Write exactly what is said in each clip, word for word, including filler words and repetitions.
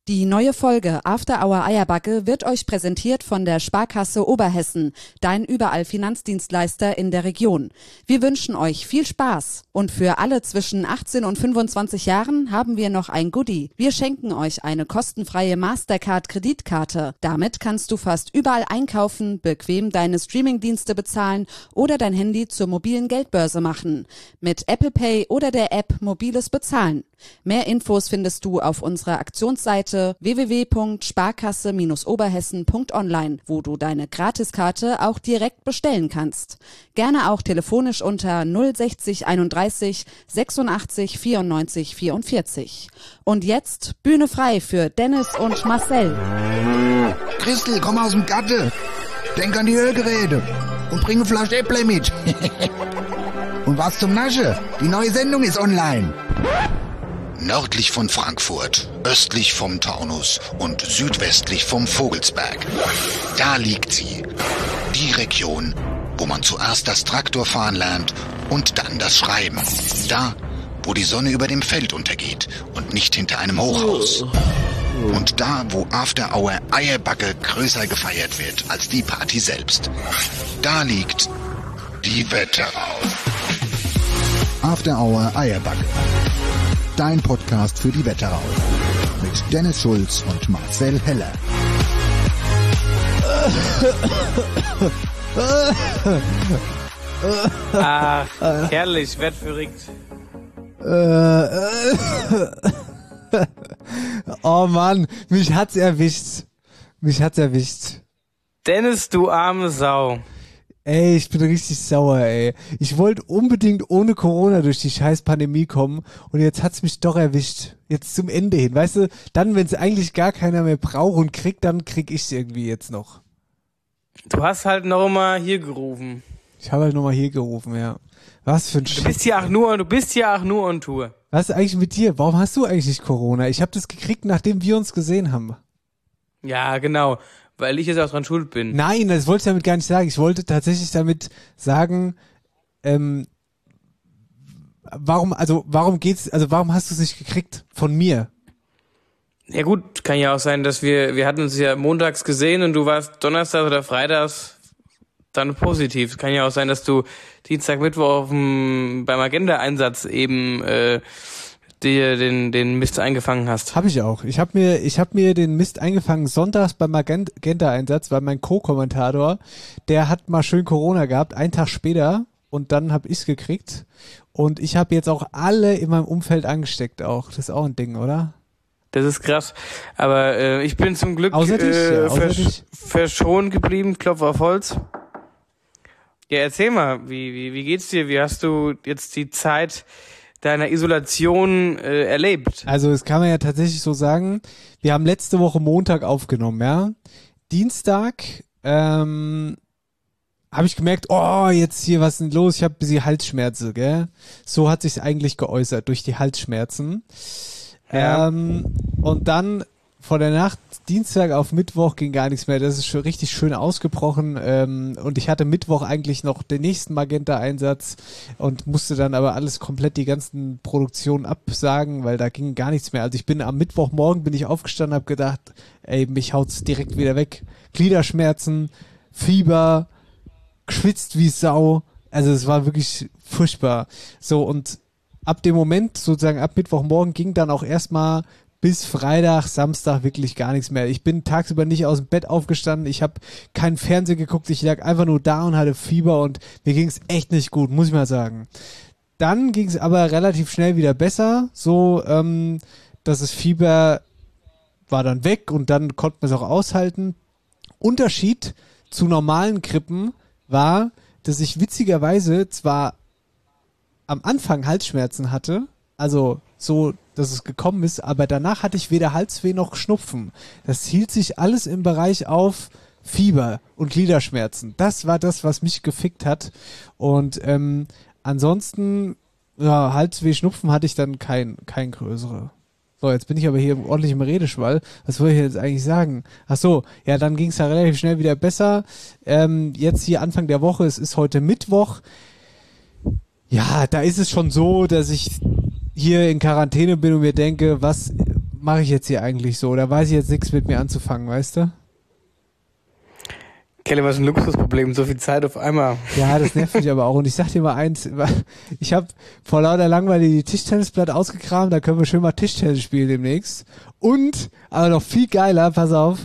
Die neue Folge After Hour Eierbacke wird euch präsentiert von der Sparkasse Oberhessen, dein überall Finanzdienstleister in der Region. Wir wünschen euch viel Spaß und für alle zwischen achtzehn und fünfundzwanzig Jahren haben wir noch ein Goodie. Wir schenken euch eine kostenfreie Mastercard-Kreditkarte. Damit kannst du fast überall einkaufen, bequem deine Streamingdienste bezahlen oder dein Handy zur mobilen Geldbörse machen. Mit Apple Pay oder der App Mobiles Bezahlen. Mehr Infos findest du auf unserer Aktionsseite w w w punkt sparkasse oberhessen punkt online, wo du deine Gratiskarte auch direkt bestellen kannst. Gerne auch telefonisch unter null sechzig einunddreißig sechsundachtzig vierundneunzig vierundvierzig. Und jetzt Bühne frei für Dennis und Marcel. Christel, komm aus dem Gatte. Denk an die Ölgeräte und bring eine Flasche Äpple mit. Und was zum Nasche? Die neue Sendung ist online. Nördlich von Frankfurt, östlich vom Taunus und südwestlich vom Vogelsberg. Da liegt sie. Die Region, wo man zuerst das Traktorfahren lernt und dann das Schreiben. Da, wo die Sonne über dem Feld untergeht und nicht hinter einem Hochhaus. Und da, wo After Hour Eierbacke größer gefeiert wird als die Party selbst. Da liegt die Wetterau. After Hour Eierbacke. Dein Podcast für die Wetterau. Mit Dennis Schulz und Marcel Heller. Ach, herrlich, werd verrückt. Oh Mann, mich hat's erwischt. Mich hat's erwischt. Dennis, du arme Sau. Ey, ich bin richtig sauer, ey. Ich wollte unbedingt ohne Corona durch die scheiß Pandemie kommen und jetzt hat's mich doch erwischt. Jetzt zum Ende hin, weißt du? Dann, wenn es eigentlich gar keiner mehr braucht und kriegt, dann krieg ich's irgendwie jetzt noch. Du hast halt noch mal hier gerufen. Ich habe halt noch mal hier gerufen, ja. Was für ein Du bist ja auch nur, du bist ja auch nur on Tour. Was ist eigentlich mit dir? Warum hast du eigentlich nicht Corona? Ich habe das gekriegt, nachdem wir uns gesehen haben. Ja, genau. Weil ich jetzt auch dran schuld bin. Nein, das wollte ich damit gar nicht sagen. Ich wollte tatsächlich damit sagen, ähm, warum, also warum geht's, also warum hast du es nicht gekriegt von mir? Ja gut, kann ja auch sein, dass wir, wir hatten uns ja montags gesehen und du warst Donnerstag oder Freitags dann positiv. Kann ja auch sein, dass du Dienstag, Mittwoch auf dem, beim Agenda-Einsatz eben äh, dir den den Mist eingefangen hast. Habe ich auch. Ich habe mir ich habe mir den Mist eingefangen sonntags beim Magenta-Einsatz, weil mein Co-Kommentator, der hat mal schön Corona gehabt, einen Tag später und dann habe ich's gekriegt und ich habe jetzt auch alle in meinem Umfeld angesteckt auch. Das ist auch ein Ding, oder? Das ist krass. Aber äh, ich bin zum Glück außer dich, äh, ja, außer versch- dich. verschont geblieben, Klopf auf Holz. Ja, erzähl mal, wie wie wie geht's dir? Wie hast du jetzt die Zeit deiner Isolation äh, erlebt? Also das kann man ja tatsächlich so sagen. Wir haben letzte Woche Montag aufgenommen, ja. Dienstag ähm, habe ich gemerkt, oh, jetzt hier, was ist denn los? Ich habe ein bisschen Halsschmerzen, gell? So hat sich's eigentlich geäußert, durch die Halsschmerzen. Ja. Ähm, und dann vor der Nacht, Dienstag auf Mittwoch ging gar nichts mehr. Das ist schon richtig schön ausgebrochen. Ähm, und ich hatte Mittwoch eigentlich noch den nächsten Magenta-Einsatz und musste dann aber alles komplett, die ganzen Produktionen absagen, weil da ging gar nichts mehr. Also ich bin am Mittwochmorgen bin ich aufgestanden, habe gedacht, ey, mich haut's direkt wieder weg. Gliederschmerzen, Fieber, geschwitzt wie Sau. Also es war wirklich furchtbar. So, und ab dem Moment, sozusagen ab Mittwochmorgen, ging dann auch erstmal bis Freitag, Samstag wirklich gar nichts mehr. Ich bin tagsüber nicht aus dem Bett aufgestanden, ich habe keinen Fernsehen geguckt, ich lag einfach nur da und hatte Fieber und mir ging es echt nicht gut, muss ich mal sagen. Dann ging es aber relativ schnell wieder besser, so, ähm, dass das Fieber war dann weg und dann konnte man es auch aushalten. Unterschied zu normalen Grippen war, dass ich witzigerweise zwar am Anfang Halsschmerzen hatte, also so, dass es gekommen ist, aber danach hatte ich weder Halsweh noch Schnupfen. Das hielt sich alles im Bereich auf Fieber und Gliederschmerzen. Das war das, was mich gefickt hat. Und ähm, ansonsten, ja, Halsweh, Schnupfen hatte ich dann kein, kein größere. So, jetzt bin ich aber hier ordentlich im Redeschwall. Was wollte ich jetzt eigentlich sagen? Ach so, ja, dann ging es ja relativ schnell wieder besser. Ähm, jetzt hier Anfang der Woche, es ist heute Mittwoch. Ja, da ist es schon so, dass ich hier in Quarantäne bin und mir denke, was mache ich jetzt hier eigentlich so? Da weiß ich jetzt nichts mit mir anzufangen, weißt du? Kelly, was ist ein Luxusproblem, so viel Zeit auf einmal. Ja, das nervt mich aber auch. Und ich sag dir mal eins, ich habe vor lauter Langweile die Tischtennisplatte ausgekramt, da können wir schön mal Tischtennis spielen demnächst. Und, aber noch viel geiler, pass auf,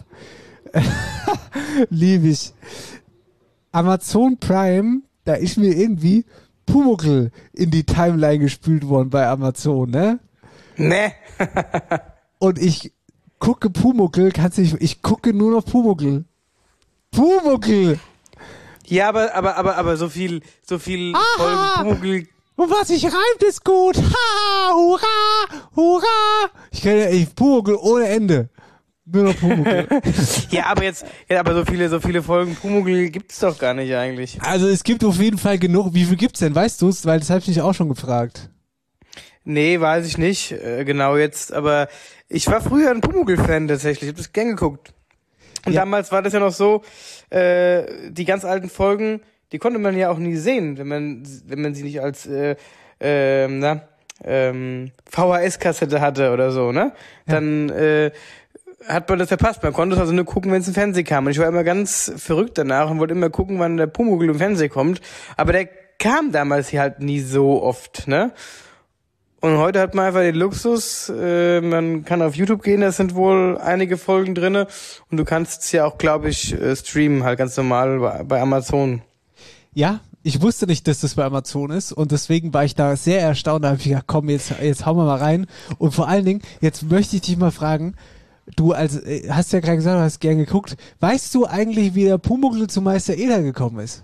liebe ich, Amazon Prime, da ist mir irgendwie Pumuckl in die Timeline gespült worden bei Amazon, ne? Ne. Und ich gucke Pumuckl, kannst du nicht, ich gucke nur noch Pumuckl. Pumuckl! Ja, aber, aber, aber, aber so viel, so viel Folgen Pumuckl. Und was sich reimt, ist gut. Ha, hurra, hurra. Ich kenne ich Pumuckl ohne Ende. Nur noch Pumuckl. Ja, aber jetzt, ja, aber so viele, so viele Folgen Pumuckl gibt's doch gar nicht eigentlich. Also es gibt auf jeden Fall genug. Wie viel gibt's denn? Weißt du's? Weil das habe ich mich auch schon gefragt. Nee, weiß ich nicht, äh, genau jetzt, aber ich war früher ein Pumuckl-Fan tatsächlich, ich hab das gern geguckt. Und ja. Damals war das ja noch so, äh, die ganz alten Folgen, die konnte man ja auch nie sehen, wenn man, wenn man sie nicht als, äh, äh, na, ähm, V H S-Kassette hatte oder so, ne? Ja. Dann, äh, hat man das verpasst. Man konnte es also nur gucken, wenn es im Fernsehen kam. Und ich war immer ganz verrückt danach und wollte immer gucken, wann der Pumuckl im Fernsehen kommt. Aber der kam damals hier halt nie so oft, ne? Und heute hat man einfach den Luxus, äh, man kann auf YouTube gehen, da sind wohl einige Folgen drinne und du kannst es ja auch, glaube ich, äh, streamen, halt ganz normal bei, bei Amazon. Ja, ich wusste nicht, dass das bei Amazon ist und deswegen war ich da sehr erstaunt, da habe ich gedacht, komm, jetzt, jetzt hauen wir mal rein. Und vor allen Dingen, jetzt möchte ich dich mal fragen, du als, hast ja gerade gesagt, du hast gern geguckt, weißt du eigentlich, wie der Pumuckl zu Meister Eder gekommen ist?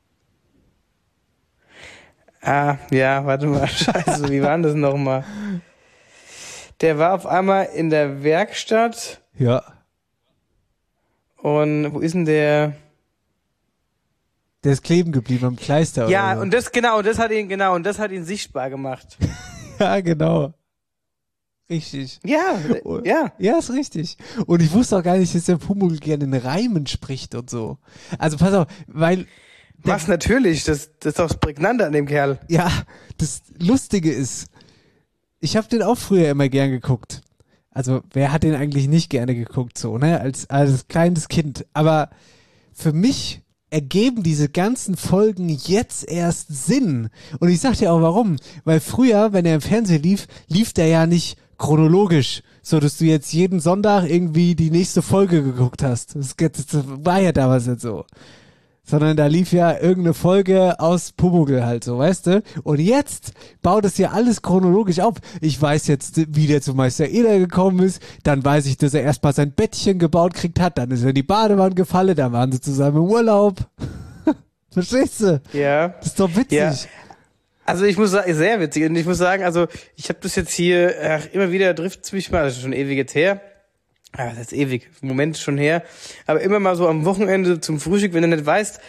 Ah, ja, warte mal, scheiße, wie war denn das nochmal? Der war auf einmal in der Werkstatt. Ja. Und wo ist denn der? Der ist kleben geblieben am Kleister. Ja, oder so. und das, genau, das hat ihn, genau, und das hat ihn sichtbar gemacht. Ja, genau. Richtig. Ja, ja. Ja, ist richtig. Und ich wusste auch gar nicht, dass der Pumuckl gerne in Reimen spricht und so. Also pass auf, weil... Was natürlich, das, das ist doch das Prägnante an dem Kerl. Ja, das Lustige ist, ich habe den auch früher immer gern geguckt. Also wer hat den eigentlich nicht gerne geguckt, so, ne, als, als kleines Kind. Aber für mich ergeben diese ganzen Folgen jetzt erst Sinn. Und ich sag dir auch warum. Weil früher, wenn er im Fernsehen lief, lief der ja nicht chronologisch, so dass du jetzt jeden Sonntag irgendwie die nächste Folge geguckt hast. Das, das war ja damals nicht so. Sondern da lief ja irgendeine Folge aus Pumuckl halt so, weißt du? Und jetzt baut es ja alles chronologisch auf. Ich weiß jetzt, wie der zu Meister Eder gekommen ist. Dann weiß ich, dass er erstmal sein Bettchen gebaut gekriegt hat. Dann ist er in die Badewanne gefallen. Dann waren sie zusammen im Urlaub. Verstehst du? Ja. Das ist doch witzig. Ja. Also ich muss sagen, sehr witzig. Und ich muss sagen, also ich habe das jetzt hier, ach, immer wieder trifft's mich mal, das ist schon ewig jetzt her. Ja, das ist ewig, Moment schon her. Aber immer mal so am Wochenende zum Frühstück, wenn du nicht weißt,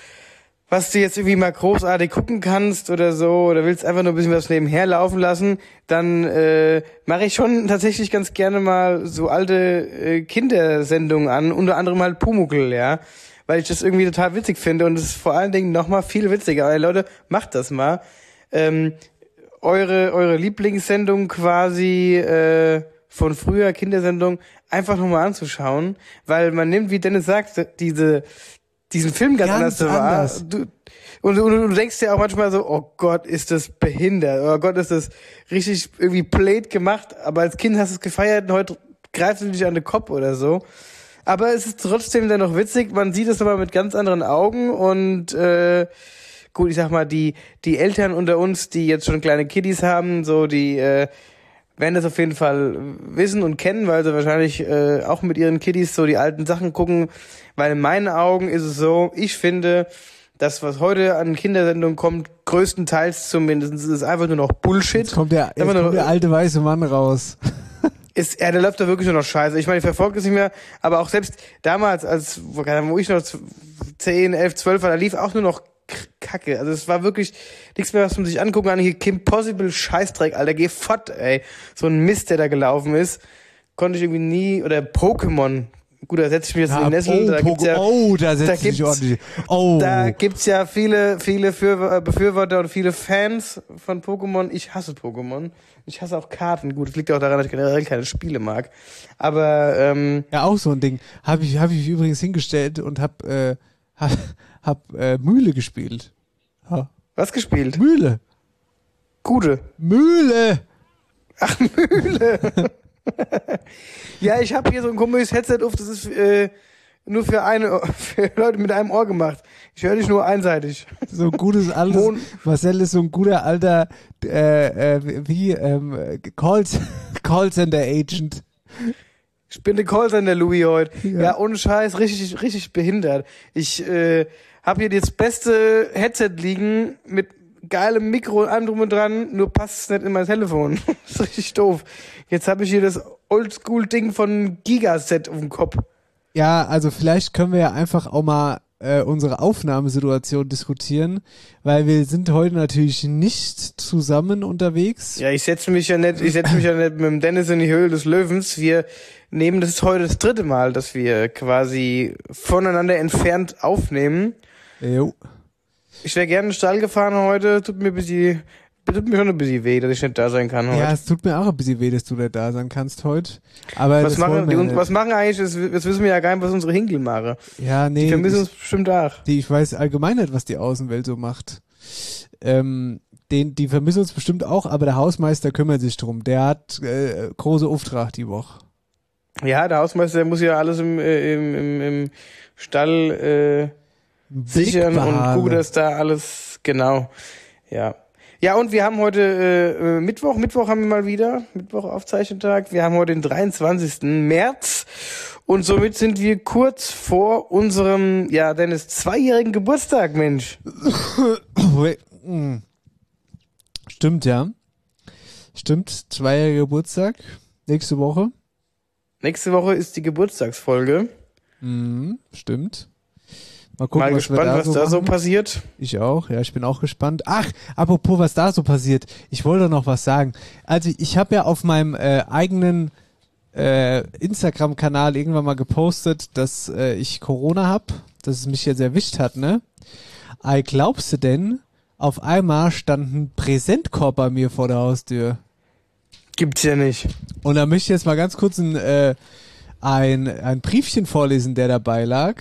was du jetzt irgendwie mal großartig gucken kannst oder so, oder willst einfach nur ein bisschen was nebenher laufen lassen, dann äh, mache ich schon tatsächlich ganz gerne mal so alte äh, Kindersendungen an, unter anderem halt Pumuckl, ja, weil ich das irgendwie total witzig finde und es ist vor allen Dingen noch mal viel witziger. Aber Leute, macht das mal. Ähm, eure eure Lieblingssendung quasi äh, von früher, Kindersendung, einfach nochmal anzuschauen, weil man nimmt, wie Dennis sagt, diese, diesen Film ganz, ganz anders wahr. Du, und, und du denkst dir auch manchmal so, oh Gott, ist das behindert, oh Gott, ist das richtig irgendwie blöd gemacht, aber als Kind hast du es gefeiert und heute greifst du dich an den Kopf oder so. Aber es ist trotzdem dann noch witzig, man sieht es aber mit ganz anderen Augen und äh, gut, ich sag mal, die die Eltern unter uns, die jetzt schon kleine Kiddies haben, so die äh, werden das auf jeden Fall wissen und kennen, weil sie wahrscheinlich äh, auch mit ihren Kiddies so die alten Sachen gucken, weil in meinen Augen ist es so, ich finde, das, was heute an Kindersendungen kommt, größtenteils zumindest, ist einfach nur noch Bullshit. Jetzt kommt der, jetzt kommt nur, der alte weiße Mann raus. Ist, ja, der läuft da wirklich nur noch scheiße. Ich meine, ich verfolge es nicht mehr, aber auch selbst damals, als wo ich noch zehn, elf, zwölf war, da lief auch nur noch Kacke. Also es war wirklich nichts mehr, was man sich angucken kann. Hier Kim Possible Scheißdreck, Alter, geh fort, ey. So ein Mist, der da gelaufen ist, konnte ich irgendwie nie, oder Pokémon, Gut, da setze ich mich jetzt Ja, in den Nessel. oh, Da gibt's ja, oh, da da setzt sich gibt's, ordentlich. Oh. da gibt's ja viele, viele Für- Befürworter und viele Fans von Pokémon. Ich hasse Pokémon. Ich hasse auch Karten. Gut, das liegt auch daran, dass ich generell keine Spiele mag. Aber, ähm, Ja, auch so ein Ding. Habe ich, hab ich übrigens hingestellt und hab, äh, hab, hab äh, Mühle gespielt. Ha. was gespielt? Mühle. Gute. Mühle. Ach, Mühle. Ja, ich habe hier so ein komisches Headset auf, das ist äh, nur für eine für Leute mit einem Ohr gemacht. Ich höre dich nur einseitig. So ein gutes altes, Mon- Marcel ist so ein guter alter, äh, äh, wie, ähm, Call, Callcenter Agent. Ich bin der Callcenter Louis heute. Ja. Ja, ohne Scheiß, richtig, richtig behindert. Ich äh, habe hier das beste Headset liegen mit geilem Mikro und allem drum und dran, nur passt es nicht in mein Telefon. Das ist richtig doof. Jetzt habe ich hier das Oldschool-Ding von Gigaset auf dem Kopf. Ja, also vielleicht können wir ja einfach auch mal äh, unsere Aufnahmesituation diskutieren, weil wir sind heute natürlich nicht zusammen unterwegs. Ja, ich setze mich ja nicht, ich setze mich ja nicht mit dem Dennis in die Höhle des Löwens. Wir nehmen das heute das dritte Mal, dass wir quasi voneinander entfernt aufnehmen. Jo. Ich wäre gerne in den Stall gefahren heute, tut mir ein bisschen, tut mir schon ein bisschen weh, dass ich nicht da sein kann heute. Ja, es tut mir auch ein bisschen weh, dass du nicht da sein kannst heute. Aber was das machen, wollen die, wir uns- nicht. was machen eigentlich, das, das wissen wir ja gar nicht, was unsere Hinkel machen. Ja, nee. Die vermissen ich, uns bestimmt auch. die, ich weiß allgemein nicht, was die Außenwelt so macht. Ähm, den, die vermissen uns bestimmt auch, aber der Hausmeister kümmert sich drum. Der hat äh, große Auftrag die Woche. Ja, der Hausmeister der muss ja alles im, äh, im, im, im Stall äh, sichern und Blickbehagen. gucken, dass da alles genau. Ja. Ja, und wir haben heute äh, Mittwoch, Mittwoch haben wir mal wieder, Mittwoch Aufzeichnetag. Wir haben heute den dreiundzwanzigsten März und somit sind wir kurz vor unserem, ja, Dennis, zweijährigen Geburtstag, Mensch. Stimmt, ja. Stimmt, zweijähriger Geburtstag. Nächste Woche. Nächste Woche ist die Geburtstagsfolge. Mhm, stimmt. Mal gucken, Mal was wir gespannt, da was so da so machen. passiert. Ich auch, ja, ich bin auch gespannt. Ach, apropos, was da so passiert. Ich wollte noch was sagen. Also ich habe ja auf meinem äh, eigenen äh, Instagram-Kanal irgendwann mal gepostet, dass äh, ich Corona habe, dass es mich jetzt erwischt hat, ne? Ey, glaubst du denn, auf einmal stand ein Präsentkorb bei mir vor der Haustür? Gibt's ja nicht. Und da möchte ich jetzt mal ganz kurz ein, äh, ein, ein Briefchen vorlesen, der dabei lag.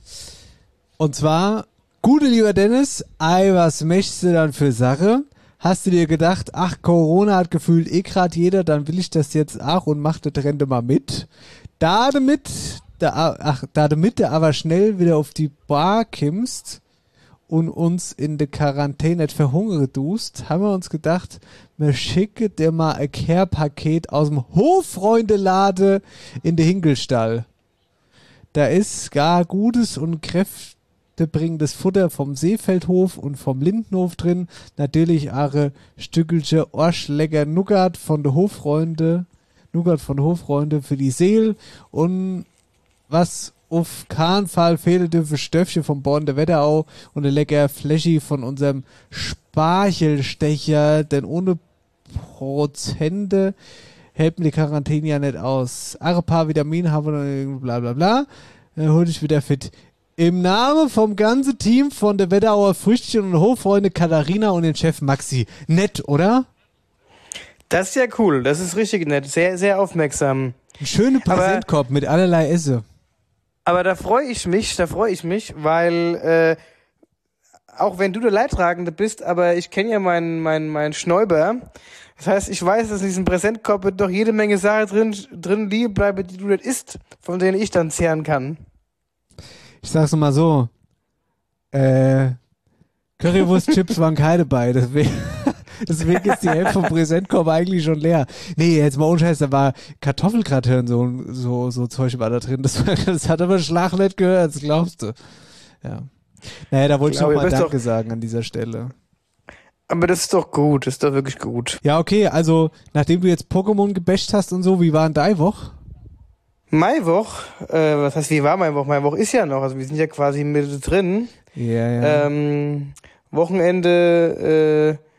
Und zwar, gute lieber Dennis, ei, was möchtest du dann für Sache? Hast du dir gedacht, ach, Corona hat gefühlt eh grad jeder, dann will ich das jetzt auch und mach das Rente mal mit. Da damit, da, ach, da damit du aber schnell wieder auf die Bar kimmst und uns in der Quarantäne nicht verhungern tust, haben wir uns gedacht, wir schicken dir mal ein Care-Paket aus dem Hoffreundelade in den Hinkelstall. Da ist gar gutes und kräftebringendes Futter vom Seefeldhof und vom Lindenhof drin. Natürlich auch Stückelche Orschlecker Nougat von der Hoffreunde, Nougat von der Hoffreunde für die Seele und was auf keinen Fall fehlen dürfen Stöffchen vom Born der Wetterau und ein lecker Fläschi von unserem Sparchelstecher, denn ohne Prozente hält mir die Quarantäne ja nicht aus. Ein paar Vitamine haben wir, bla bla bla. Dann hol ich wieder fit. Im Namen vom ganzen Team von der Wetterauer Früchtchen und Hoffreunde Katharina und den Chef Maxi. Nett, oder? Das ist ja cool, das ist richtig nett, sehr, sehr aufmerksam. Ein schöner Präsentkorb mit allerlei Esse. Aber da freue ich mich, da freue ich mich, weil äh, auch wenn du der Leidtragende bist, aber ich kenne ja meinen meinen meinen Schnäuber. Das heißt, ich weiß, dass in diesem Präsentkorb doch jede Menge Sachen drin drin liegen bleiben, die du nicht isst, von denen ich dann zehren kann. Ich sag's mal so. Äh, Currywurst-Chips waren keine bei, deswegen, deswegen ist die Hälfte vom Präsentkorb eigentlich schon leer. Nee, jetzt mal ohne Scheiß, da war Kartoffelgratin, so, so, so Zeug war da drin. Das, war, das hat aber Schlag nicht gehört, das glaubst du. Ja. Naja, da wollte ich Aber noch mal ihr wisst Danke doch- sagen an dieser Stelle. Aber das ist doch gut, das ist doch wirklich gut. Ja, okay, also, nachdem du jetzt Pokémon gebasht hast und so, wie war denn deine Woche? Maiwoch, äh, was heißt, wie war Maiwoch? Maiwoch ist ja noch, also wir sind ja quasi mit drin. Ja, ja. Ähm, Wochenende äh,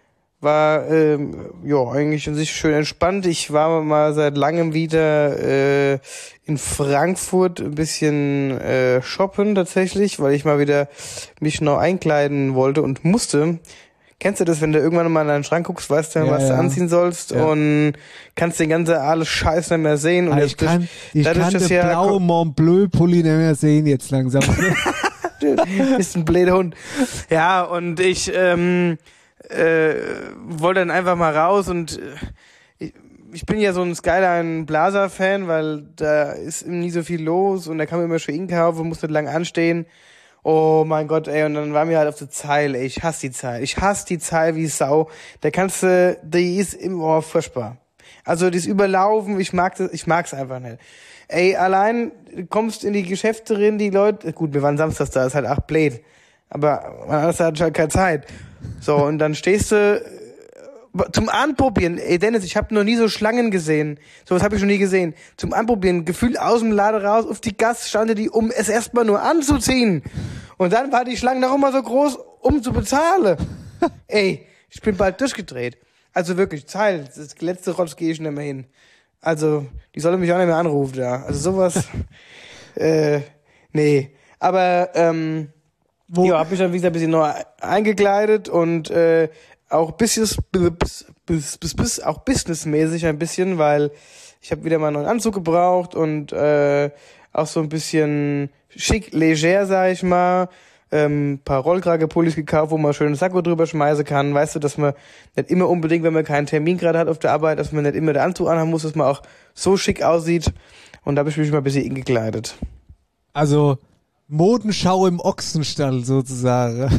War ähm, ja eigentlich an sich schön entspannt. Ich war mal seit langem wieder äh, in Frankfurt ein bisschen äh, shoppen tatsächlich, weil ich mal wieder mich noch einkleiden wollte und musste. Kennst du das, wenn du irgendwann mal in deinen Schrank guckst, weißt du, ja, was ja. du anziehen sollst ja. und kannst den ganzen alles Scheiß nicht mehr sehen. Und ah, ich kann, ich dadurch, kann den ja blaue Mont Bleu Pulli nicht mehr sehen jetzt langsam. Du bist ein blöder Hund. Ja, und ich ähm, äh, wollte dann einfach mal raus und äh, ich, ich bin ja so ein Skyline-Blaser-Fan, weil da ist nie so viel los und da kann man immer schön einkaufen, muss nicht lang anstehen. Oh mein Gott, ey, und dann war mir halt auf der Zeile, ey, ich hasse die Zeile. Ich hasse die Zeile wie Sau. Da kannst du, die ist immer oh, furchtbar. Also, die ist überlaufen, ich mag das, ich mag's einfach nicht. Ey, allein, du kommst in die Geschäfte drin, die Leute, gut, wir waren samstags da, ist halt acht blöd. Aber man hat halt keine Zeit. So, und dann stehst du zum Anprobieren, ey Dennis, ich habe noch nie so Schlangen gesehen. Sowas habe ich noch nie gesehen. Zum Anprobieren, gefühlt aus dem Laden raus, auf die Gas standen die, um es erstmal nur anzuziehen. Und dann war die Schlange noch immer so groß, um zu bezahlen. Ey, ich bin bald durchgedreht. Also wirklich, Zeil, das letzte Rotz gehe ich nicht mehr hin. Also, die sollen mich auch nicht mehr anrufen, ja. Also sowas, äh, nee. Aber, ähm, Wo? ja, hab mich dann, wie gesagt, ein bisschen noch eingekleidet und, äh, auch bisschen, bis, bis, bis, bis, auch businessmäßig ein bisschen, weil ich habe wieder mal einen neuen Anzug gebraucht und, äh, auch so ein bisschen schick, leger, sag ich mal. Ähm, paar Rollkragepullis gekauft, wo man schön einen Sakko drüber schmeißen kann. Weißt du, dass man nicht immer unbedingt, wenn man keinen Termin gerade hat auf der Arbeit, dass man nicht immer den Anzug anhaben muss, dass man auch so schick aussieht. Und da habe ich mich mal ein bisschen ingekleidet. Also Modenschau im Ochsenstall sozusagen.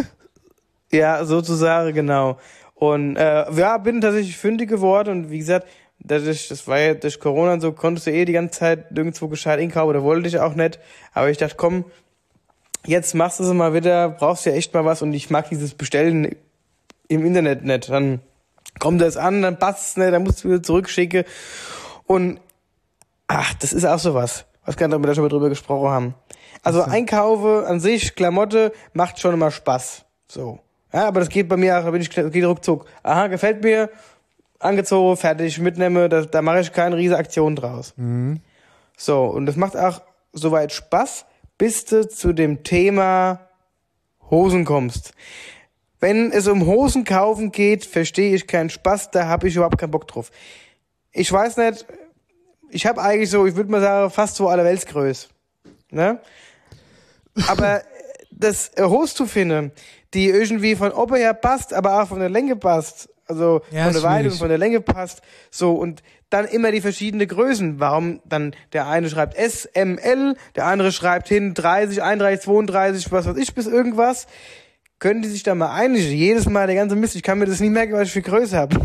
Ja, sozusagen, genau. Und äh, ja, bin tatsächlich fündig geworden und wie gesagt, dadurch, das war ja durch Corona und so, konntest du eh die ganze Zeit nirgendwo gescheit einkaufen, oder wollte ich auch nicht. Aber ich dachte, komm, jetzt machst du es mal wieder, brauchst ja echt mal was und ich mag dieses Bestellen im Internet nicht. Dann kommt das an, dann passt es nicht, dann musst du wieder zurückschicken. Und ach, das ist auch sowas, was gar nicht, ob wir da schon mal drüber gesprochen haben. Also okay. Einkaufe an sich, Klamotte, macht schon immer Spaß. So. Ja, aber das geht bei mir auch, da bin ich, geht ruckzuck. Aha, gefällt mir, angezogen, fertig, mitnehme, da, da mache ich keine riesige Aktion draus. Mhm. So, und das macht auch soweit Spaß, bis du zu dem Thema Hosen kommst. Wenn es um Hosen kaufen geht, verstehe ich keinen Spaß, da habe ich überhaupt keinen Bock drauf. Ich weiß nicht, ich habe eigentlich so, ich würde mal sagen, fast so alle Weltsgröße. Ne? Aber das Hose zu finden, die irgendwie von oben her passt, aber auch von der Länge passt, also ja, von der Weite und von der Länge passt, so, und dann immer die verschiedenen Größen. Warum dann der eine schreibt S, M, L, der andere schreibt hin dreißig, einunddreißig, zweiunddreißig, was weiß ich, bis irgendwas. Können die sich da mal einigen? Jedes Mal der ganze Mist, ich kann mir das nicht merken, weil ich viel Größe habe.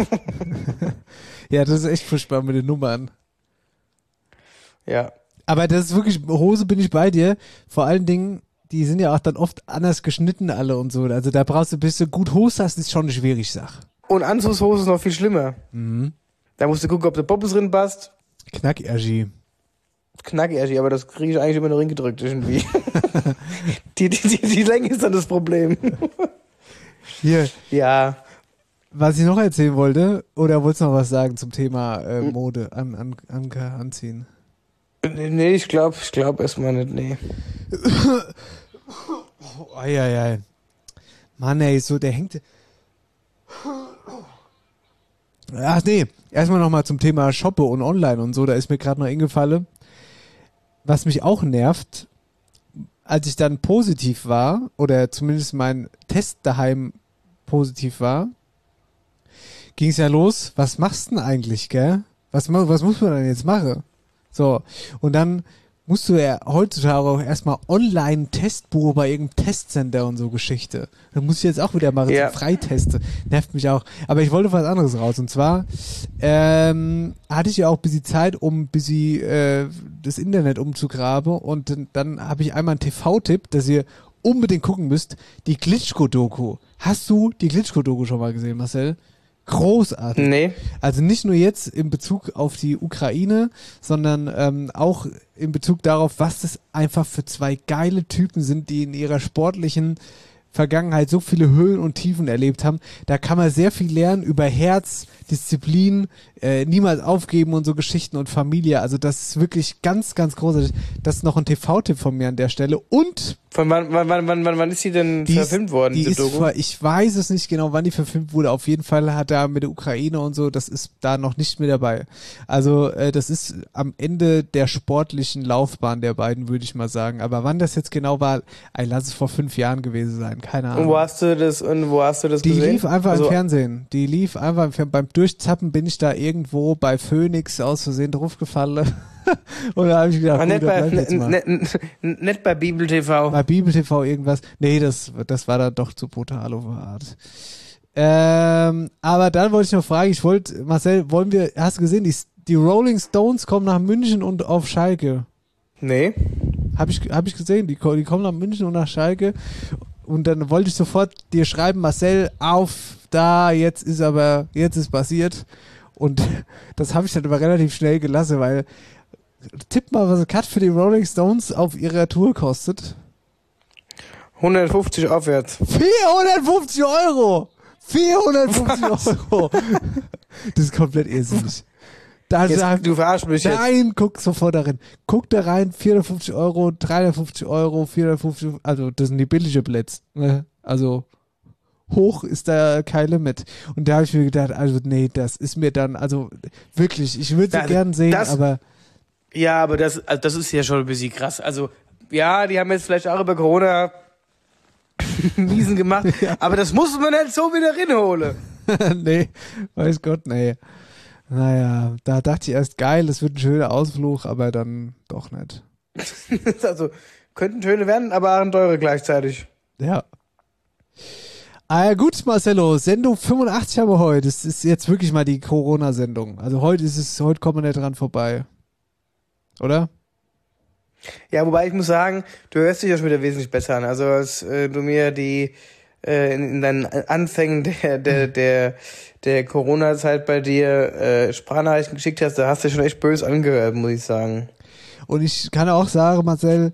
Ja, das ist echt furchtbar mit den Nummern. Ja. Aber das ist wirklich, Hose bin ich bei dir. Vor allen Dingen, die sind ja auch dann oft anders geschnitten alle und so. Also da brauchst du, bis du gut Hose hast, ist schon eine schwierige Sache. Und Anzugshose ist noch viel schlimmer. Mhm. Da musst du gucken, ob der Poppes drin passt. Knack-Ergi. Knack-Ergi, aber das kriege ich eigentlich immer nur hingedrückt irgendwie. die, die, die, die Länge ist dann das Problem. Hier. Ja. Was ich noch erzählen wollte, oder wolltest du noch was sagen zum Thema äh, Mode, an, an, an, anziehen? Nee, ich glaube ich glaub erstmal nicht, nee. Oh, ei, ei, ei. Mann, ey, so, der hängt... Ach nee, erstmal nochmal zum Thema Shoppe und Online und so, da ist mir gerade noch eingefallen, was mich auch nervt, als ich dann positiv war, oder zumindest mein Test daheim positiv war, ging es ja los, was machst du denn eigentlich, gell? Was, was muss man denn jetzt machen? So, und dann musst du ja heutzutage auch erstmal Online-Testbuch bei irgendeinem Testcenter und so Geschichte. Da muss ich jetzt auch wieder machen, ja. So Freiteste. Nervt mich auch. Aber ich wollte was anderes raus. Und zwar ähm, hatte ich ja auch ein bisschen Zeit, um ein bisschen äh, das Internet umzugraben. Und dann, dann habe ich einmal einen T V-Tipp, dass ihr unbedingt gucken müsst. Die Klitschko-Doku. Hast du die Klitschko-Doku schon mal gesehen, Marcel? Großartig. Nee. Also nicht nur jetzt in Bezug auf die Ukraine, sondern ähm, auch in Bezug darauf, was das einfach für zwei geile Typen sind, die in ihrer sportlichen Vergangenheit so viele Höhen und Tiefen erlebt haben. Da kann man sehr viel lernen über Herz, Disziplin, äh, niemals aufgeben und so Geschichten und Familie. Also das ist wirklich ganz, ganz großartig. Das ist noch ein T V-Tipp von mir an der Stelle. Und Von wann, wann, wann, wann, wann ist die denn die verfilmt ist, worden, die diese ist Doku? vor, ich weiß es nicht genau, wann die verfilmt wurde. Auf jeden Fall hat er mit der Ukraine und so, das ist da noch nicht mit dabei. Also äh, das ist am Ende der sportlichen Laufbahn der beiden, würde ich mal sagen. Aber wann das jetzt genau war, ey, lass es vor fünf Jahren gewesen sein. Keine Ahnung. Und wo hast du das, und wo hast du das Die gesehen? lief einfach also, im Fernsehen. Die lief einfach im Fernsehen. Beim Durchzappen bin ich da irgendwo bei Phoenix aus Versehen draufgefallen. Und da habe ich gedacht, Ah, gut, nicht, da bei, bleib ich jetzt mal. nicht, nicht, nicht bei Bibel T V. Bei Bibel T V irgendwas. Nee, das, das war dann doch zu brutal auf eine Art. Ähm, aber dann wollte ich noch fragen, ich wollte, Marcel, wollen wir, hast du gesehen, die, die Rolling Stones kommen nach München und auf Schalke. Nee. Habe ich, hab ich gesehen, die, die kommen nach München und nach Schalke. Und dann wollte ich sofort dir schreiben, Marcel, auf, da, jetzt ist aber, jetzt ist passiert. Und das habe ich dann aber relativ schnell gelassen, weil, tipp mal, was ein Cut für die Rolling Stones auf ihrer Tour kostet. hundertfünfzig aufwärts. vierhundertfünfzig Euro! vierhundertfünfzig Was? Euro! Das ist komplett irrsinnig. Da Jetzt, sagt, du verarschst mich jetzt. nein, guck sofort da rein. Guck da rein, vierhundertfünfzig Euro, dreihundertfünfzig Euro, vierhundertfünfzig, also das sind die billige Plätze. Ne? Also hoch ist da kein Limit. Und da habe ich mir gedacht, also nee, das ist mir dann, also wirklich, ich würde sie Da- gern sehen, das- aber Ja, aber das, also das ist ja schon ein bisschen krass. Also, ja, die haben jetzt vielleicht auch über Corona Miesen gemacht, aber das muss man nicht so wieder reinholen. nee, weiß Gott, nee. Naja, da dachte ich erst, geil, das wird ein schöner Ausflug, aber dann doch nicht. Also, könnten schöne werden, aber auch ein teure gleichzeitig. Ja. Ah ja, gut, Marcelo, Sendung fünfundachtzig haben wir heute. Das ist jetzt wirklich mal die Corona-Sendung. Also heute ist es, heute kommen wir nicht dran vorbei. Oder? Ja, wobei ich muss sagen, du hörst dich ja schon wieder wesentlich besser an. Also als äh, du mir die äh, in, in deinen Anfängen der der der der Corona-Zeit bei dir äh, Sprachnachrichten geschickt hast, da hast du schon echt böse angehört, muss ich sagen. Und ich kann auch sagen, Marcel,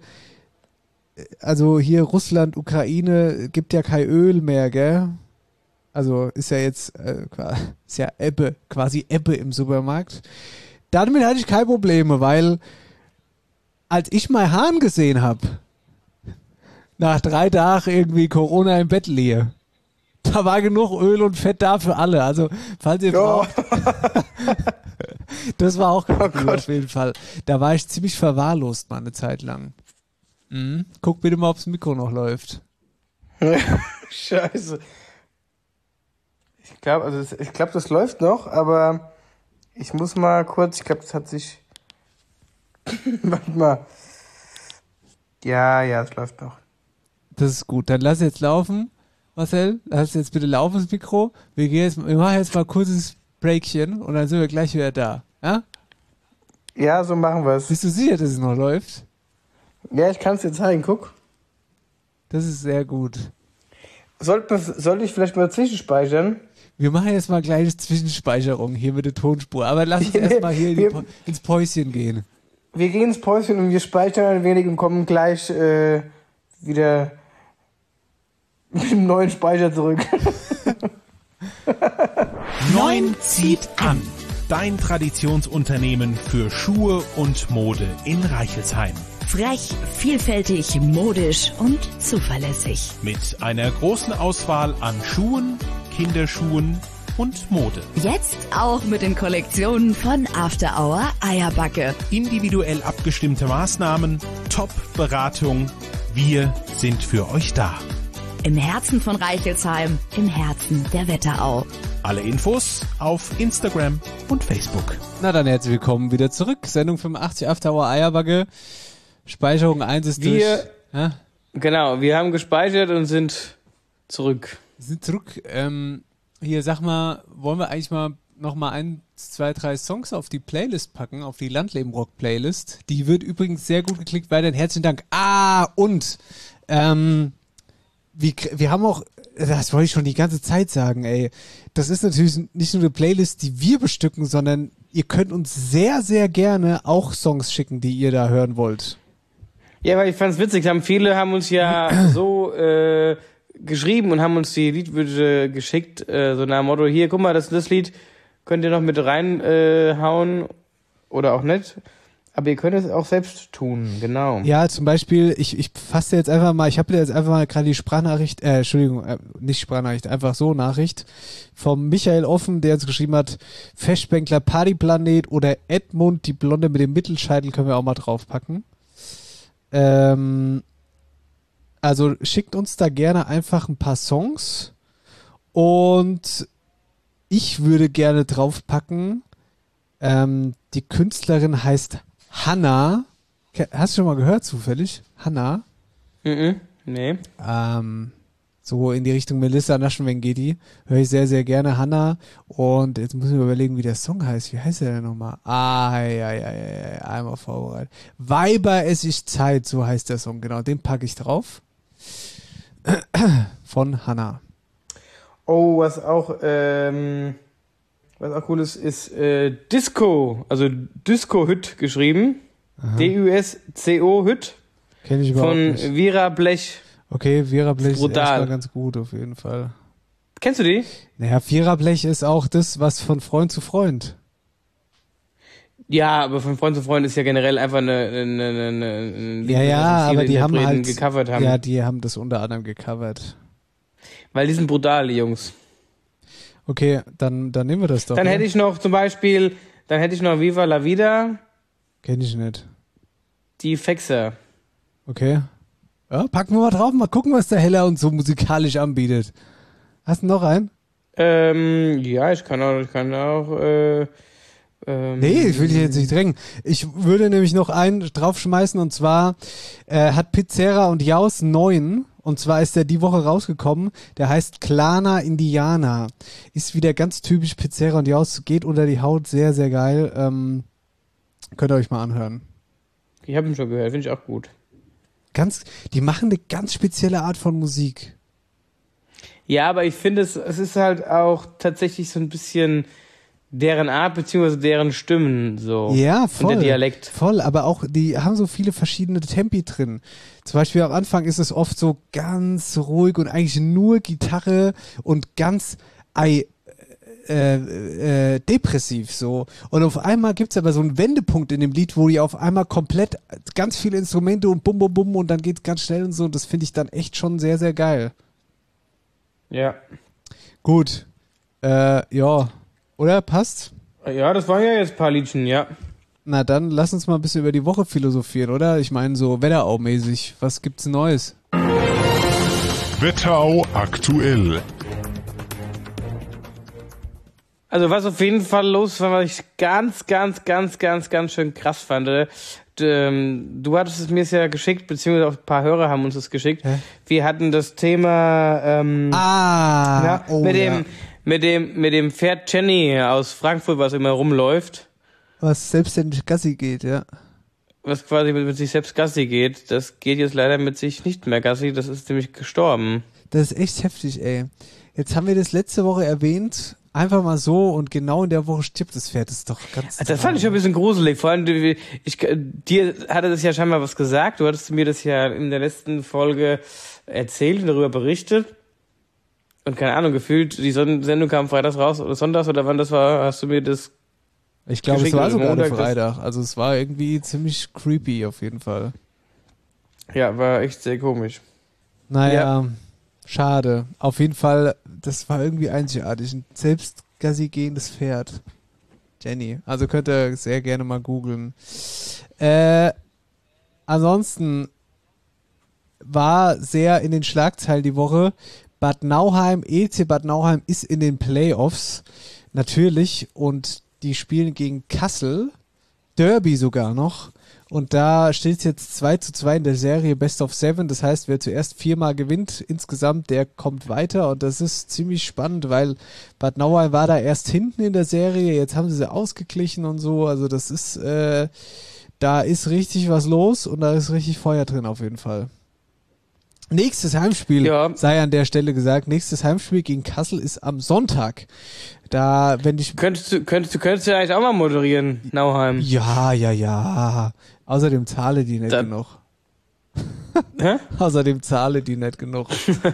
also hier Russland, Ukraine, gibt ja kein Öl mehr, gell? Also ist ja jetzt äh, qua- ist ja Ebbe, quasi Ebbe im Supermarkt. Damit hatte ich keine Probleme, weil als ich mal Hahn gesehen habe, nach drei Tagen irgendwie Corona im Bett liege, da war genug Öl und Fett da für alle. Also, falls ihr Ja. braucht. Das war auch ganz Oh cool, Gott. auf jeden Fall. Da war ich ziemlich verwahrlost mal eine Zeit lang. Mhm. Guck bitte mal, ob das Mikro noch läuft. Scheiße. Ich glaube, also das- ich glaube, das läuft noch, aber ich muss mal kurz, ich glaube, das hat sich warte mal. Ja, ja, es läuft noch. Das ist gut. Dann lass jetzt laufen, Marcel. Lass jetzt bitte laufen, das Mikro. Wir, gehen jetzt, wir machen jetzt mal ein kurzes Breakchen und dann sind wir gleich wieder da. Ja? Ja, so machen wir es. Bist du sicher, dass es noch läuft? Ja, ich kann es dir zeigen, guck. Das ist sehr gut. Sollte, man- sollte ich vielleicht mal zwischenspeichern? Wir machen jetzt mal eine kleine Zwischenspeicherung hier mit der Tonspur. Aber lass uns erstmal hier in die Wir- Po- ins Päuschen gehen. Wir gehen ins Päuschen und wir speichern ein wenig und kommen gleich äh, wieder mit dem neuen Speicher zurück. Neun zieht an. Dein Traditionsunternehmen für Schuhe und Mode in Reichelsheim. Frech, vielfältig, modisch und zuverlässig. Mit einer großen Auswahl an Schuhen, Kinderschuhen und Mode. Jetzt auch mit den Kollektionen von After Hour Eierbacke. Individuell abgestimmte Maßnahmen, Top-Beratung. Wir sind für euch da. Im Herzen von Reichelsheim, im Herzen der Wetterau. Alle Infos auf Instagram und Facebook. Na dann herzlich willkommen wieder zurück. Sendung fünfundachtzig After Hour Eierbacke. Speicherung eins ist durch. Wir, Ja? genau, wir haben gespeichert und sind zurück. Wir sind zurück. Ähm, hier, sag mal, wollen wir eigentlich mal noch mal ein, zwei, drei Songs auf die Playlist packen, auf die Landleben-Rock-Playlist. Die wird übrigens sehr gut geklickt. Weiterhin herzlichen Dank. Ah, und ähm, wir, wir haben auch, das wollte ich schon die ganze Zeit sagen, ey. Das ist natürlich nicht nur eine Playlist, die wir bestücken, sondern ihr könnt uns sehr, sehr gerne auch Songs schicken, die ihr da hören wollt. Ja, weil ich fand's witzig, haben viele haben uns ja so äh, geschrieben und haben uns die Liedwünsche geschickt, äh, so nach dem Motto, hier, guck mal, das, das Lied könnt ihr noch mit reinhauen äh, hauen oder auch nicht. Aber ihr könnt es auch selbst tun, genau. Ja, zum Beispiel, ich, ich fasse jetzt einfach mal, ich habe dir jetzt einfach mal gerade die Sprachnachricht, äh, Entschuldigung, äh, nicht Sprachnachricht, einfach so Nachricht vom Michael Offen, der uns geschrieben hat, Feschbänkler Partyplanet oder Edmund, die Blonde mit dem Mittelscheitel, können wir auch mal draufpacken. Ähm, also schickt uns da gerne einfach ein paar Songs und ich würde gerne draufpacken, ähm, die Künstlerin heißt Hanna. Hast du schon mal gehört zufällig? Hanna? Mhm. Nee. Ähm, so in die Richtung Melissa Naschenweng geht die. Höre ich sehr, sehr gerne. Hanna. Und jetzt müssen wir überlegen, wie der Song heißt. Wie heißt der denn nochmal? Ah, ja, ja, ja, ja. Einmal vorbereitet. Weiber, es ist Zeit. So heißt der Song. Genau, den packe ich drauf. Von Hanna. Oh, was auch, ähm, was auch cool ist, ist äh, Disco, also Disco-Hüt geschrieben. D U S C O-Hüt. Kenn ich überhaupt von nicht. Vera Blech. Okay, Vera Blech ist brutal. erstmal ganz gut, auf jeden Fall. Kennst du die? Naja, Vera Blech ist auch das, was von Freund zu Freund. Ja, aber von Freund zu Freund ist ja generell einfach eine, eine, eine, eine Ja, ja, aber die haben halt, gecovert haben. ja, die haben das unter anderem gecovert. Weil die sind brutal, die Jungs. Okay, dann, dann nehmen wir das doch. Dann ja? hätte ich noch zum Beispiel, dann hätte ich noch Viva la Vida. Kenn ich nicht. Die Fexer. Okay. Ja, packen wir mal drauf, mal gucken, was der Heller uns so musikalisch anbietet. Hast du noch einen? Ähm, ja, ich kann auch, ich kann auch, äh, ähm, Nee, ich will dich jetzt nicht drängen. Ich würde nämlich noch einen draufschmeißen und zwar äh, hat Pizzera und Jaus neun und zwar ist der die Woche rausgekommen, der heißt Klana Indiana. Ist wieder ganz typisch Pizzera und Jaus, geht unter die Haut, sehr, sehr geil. Ähm, könnt ihr euch mal anhören. Ich habe ihn schon gehört, finde ich auch gut. Ganz, die machen eine ganz spezielle Art von Musik. Ja, aber ich finde, es, es ist halt auch tatsächlich so ein bisschen deren Art, beziehungsweise deren Stimmen, so. Ja, voll. Und der Dialekt. Voll, aber auch, die haben so viele verschiedene Tempi drin. Zum Beispiel am Anfang ist es oft so ganz ruhig und eigentlich nur Gitarre und ganz ei, äh, äh, depressiv so. Und auf einmal gibt's aber so einen Wendepunkt in dem Lied, wo die auf einmal komplett ganz viele Instrumente und bum, bum, bum und dann geht's ganz schnell und so. Und das finde ich dann echt schon sehr, sehr geil. Ja. Gut. Äh, ja. Oder? Passt? Ja, das waren ja jetzt ein paar Liedchen, ja. Na dann lass uns mal ein bisschen über die Woche philosophieren, oder? Ich meine so Wetterau-mäßig. Was gibt's Neues? Wetterau aktuell. Also was auf jeden Fall los war, was ich ganz, ganz, ganz, ganz, ganz schön krass fand. Du hattest es mir ja geschickt, beziehungsweise auch ein paar Hörer haben uns das geschickt. Hä? Wir hatten das Thema ähm, ah, ja, oh, mit dem ja. mit dem mit dem Pferd Jenny aus Frankfurt, was immer rumläuft. Was selbstständig Gassi geht, ja. Was quasi mit, mit sich selbst Gassi geht. Das geht jetzt leider mit sich nicht mehr Gassi. Das ist nämlich gestorben. Das ist echt heftig, ey. Jetzt haben wir das letzte Woche erwähnt. Einfach mal so und genau in der Woche stirbt das Pferd. Das ist doch ganz... Also das fand ich schon ein bisschen gruselig. Vor allem, ich, dir hatte das ja scheinbar was gesagt. Du hattest mir das ja in der letzten Folge erzählt und darüber berichtet. Und keine Ahnung, gefühlt, die Sendung kam freitags raus oder sonntags oder wann das war, hast du mir das Ich glaube, es war sogar Montag, Freitag. Also es war irgendwie ziemlich creepy auf jeden Fall. Ja, war echt sehr komisch. Naja... Ja. Schade. Auf jeden Fall, das war irgendwie einzigartig. Ein selbst Gassi gehendes Pferd. Jenny. Also könnt ihr sehr gerne mal googeln. Äh, ansonsten war sehr in den Schlagzeilen die Woche. Bad Nauheim, E C Bad Nauheim ist in den Playoffs. Natürlich. Und die spielen gegen Kassel. Derby sogar noch. Und da steht es jetzt zwei zu zwei in der Serie Best of Seven. Das heißt, wer zuerst viermal gewinnt insgesamt, der kommt weiter. Und das ist ziemlich spannend, weil Bad Nauheim war da erst hinten in der Serie. Jetzt haben sie sie ausgeglichen und so. Also das ist, äh, da ist richtig was los und da ist richtig Feuer drin auf jeden Fall. Nächstes Heimspiel, ja. sei an der Stelle gesagt, nächstes Heimspiel gegen Kassel ist am Sonntag. Da, wenn ich... Könntest du, könntest du, könntest du eigentlich auch mal moderieren, Nauheim? Ja, ja, ja. Außerdem zahle die nicht da, genug. Hä? Außerdem zahle die nicht genug.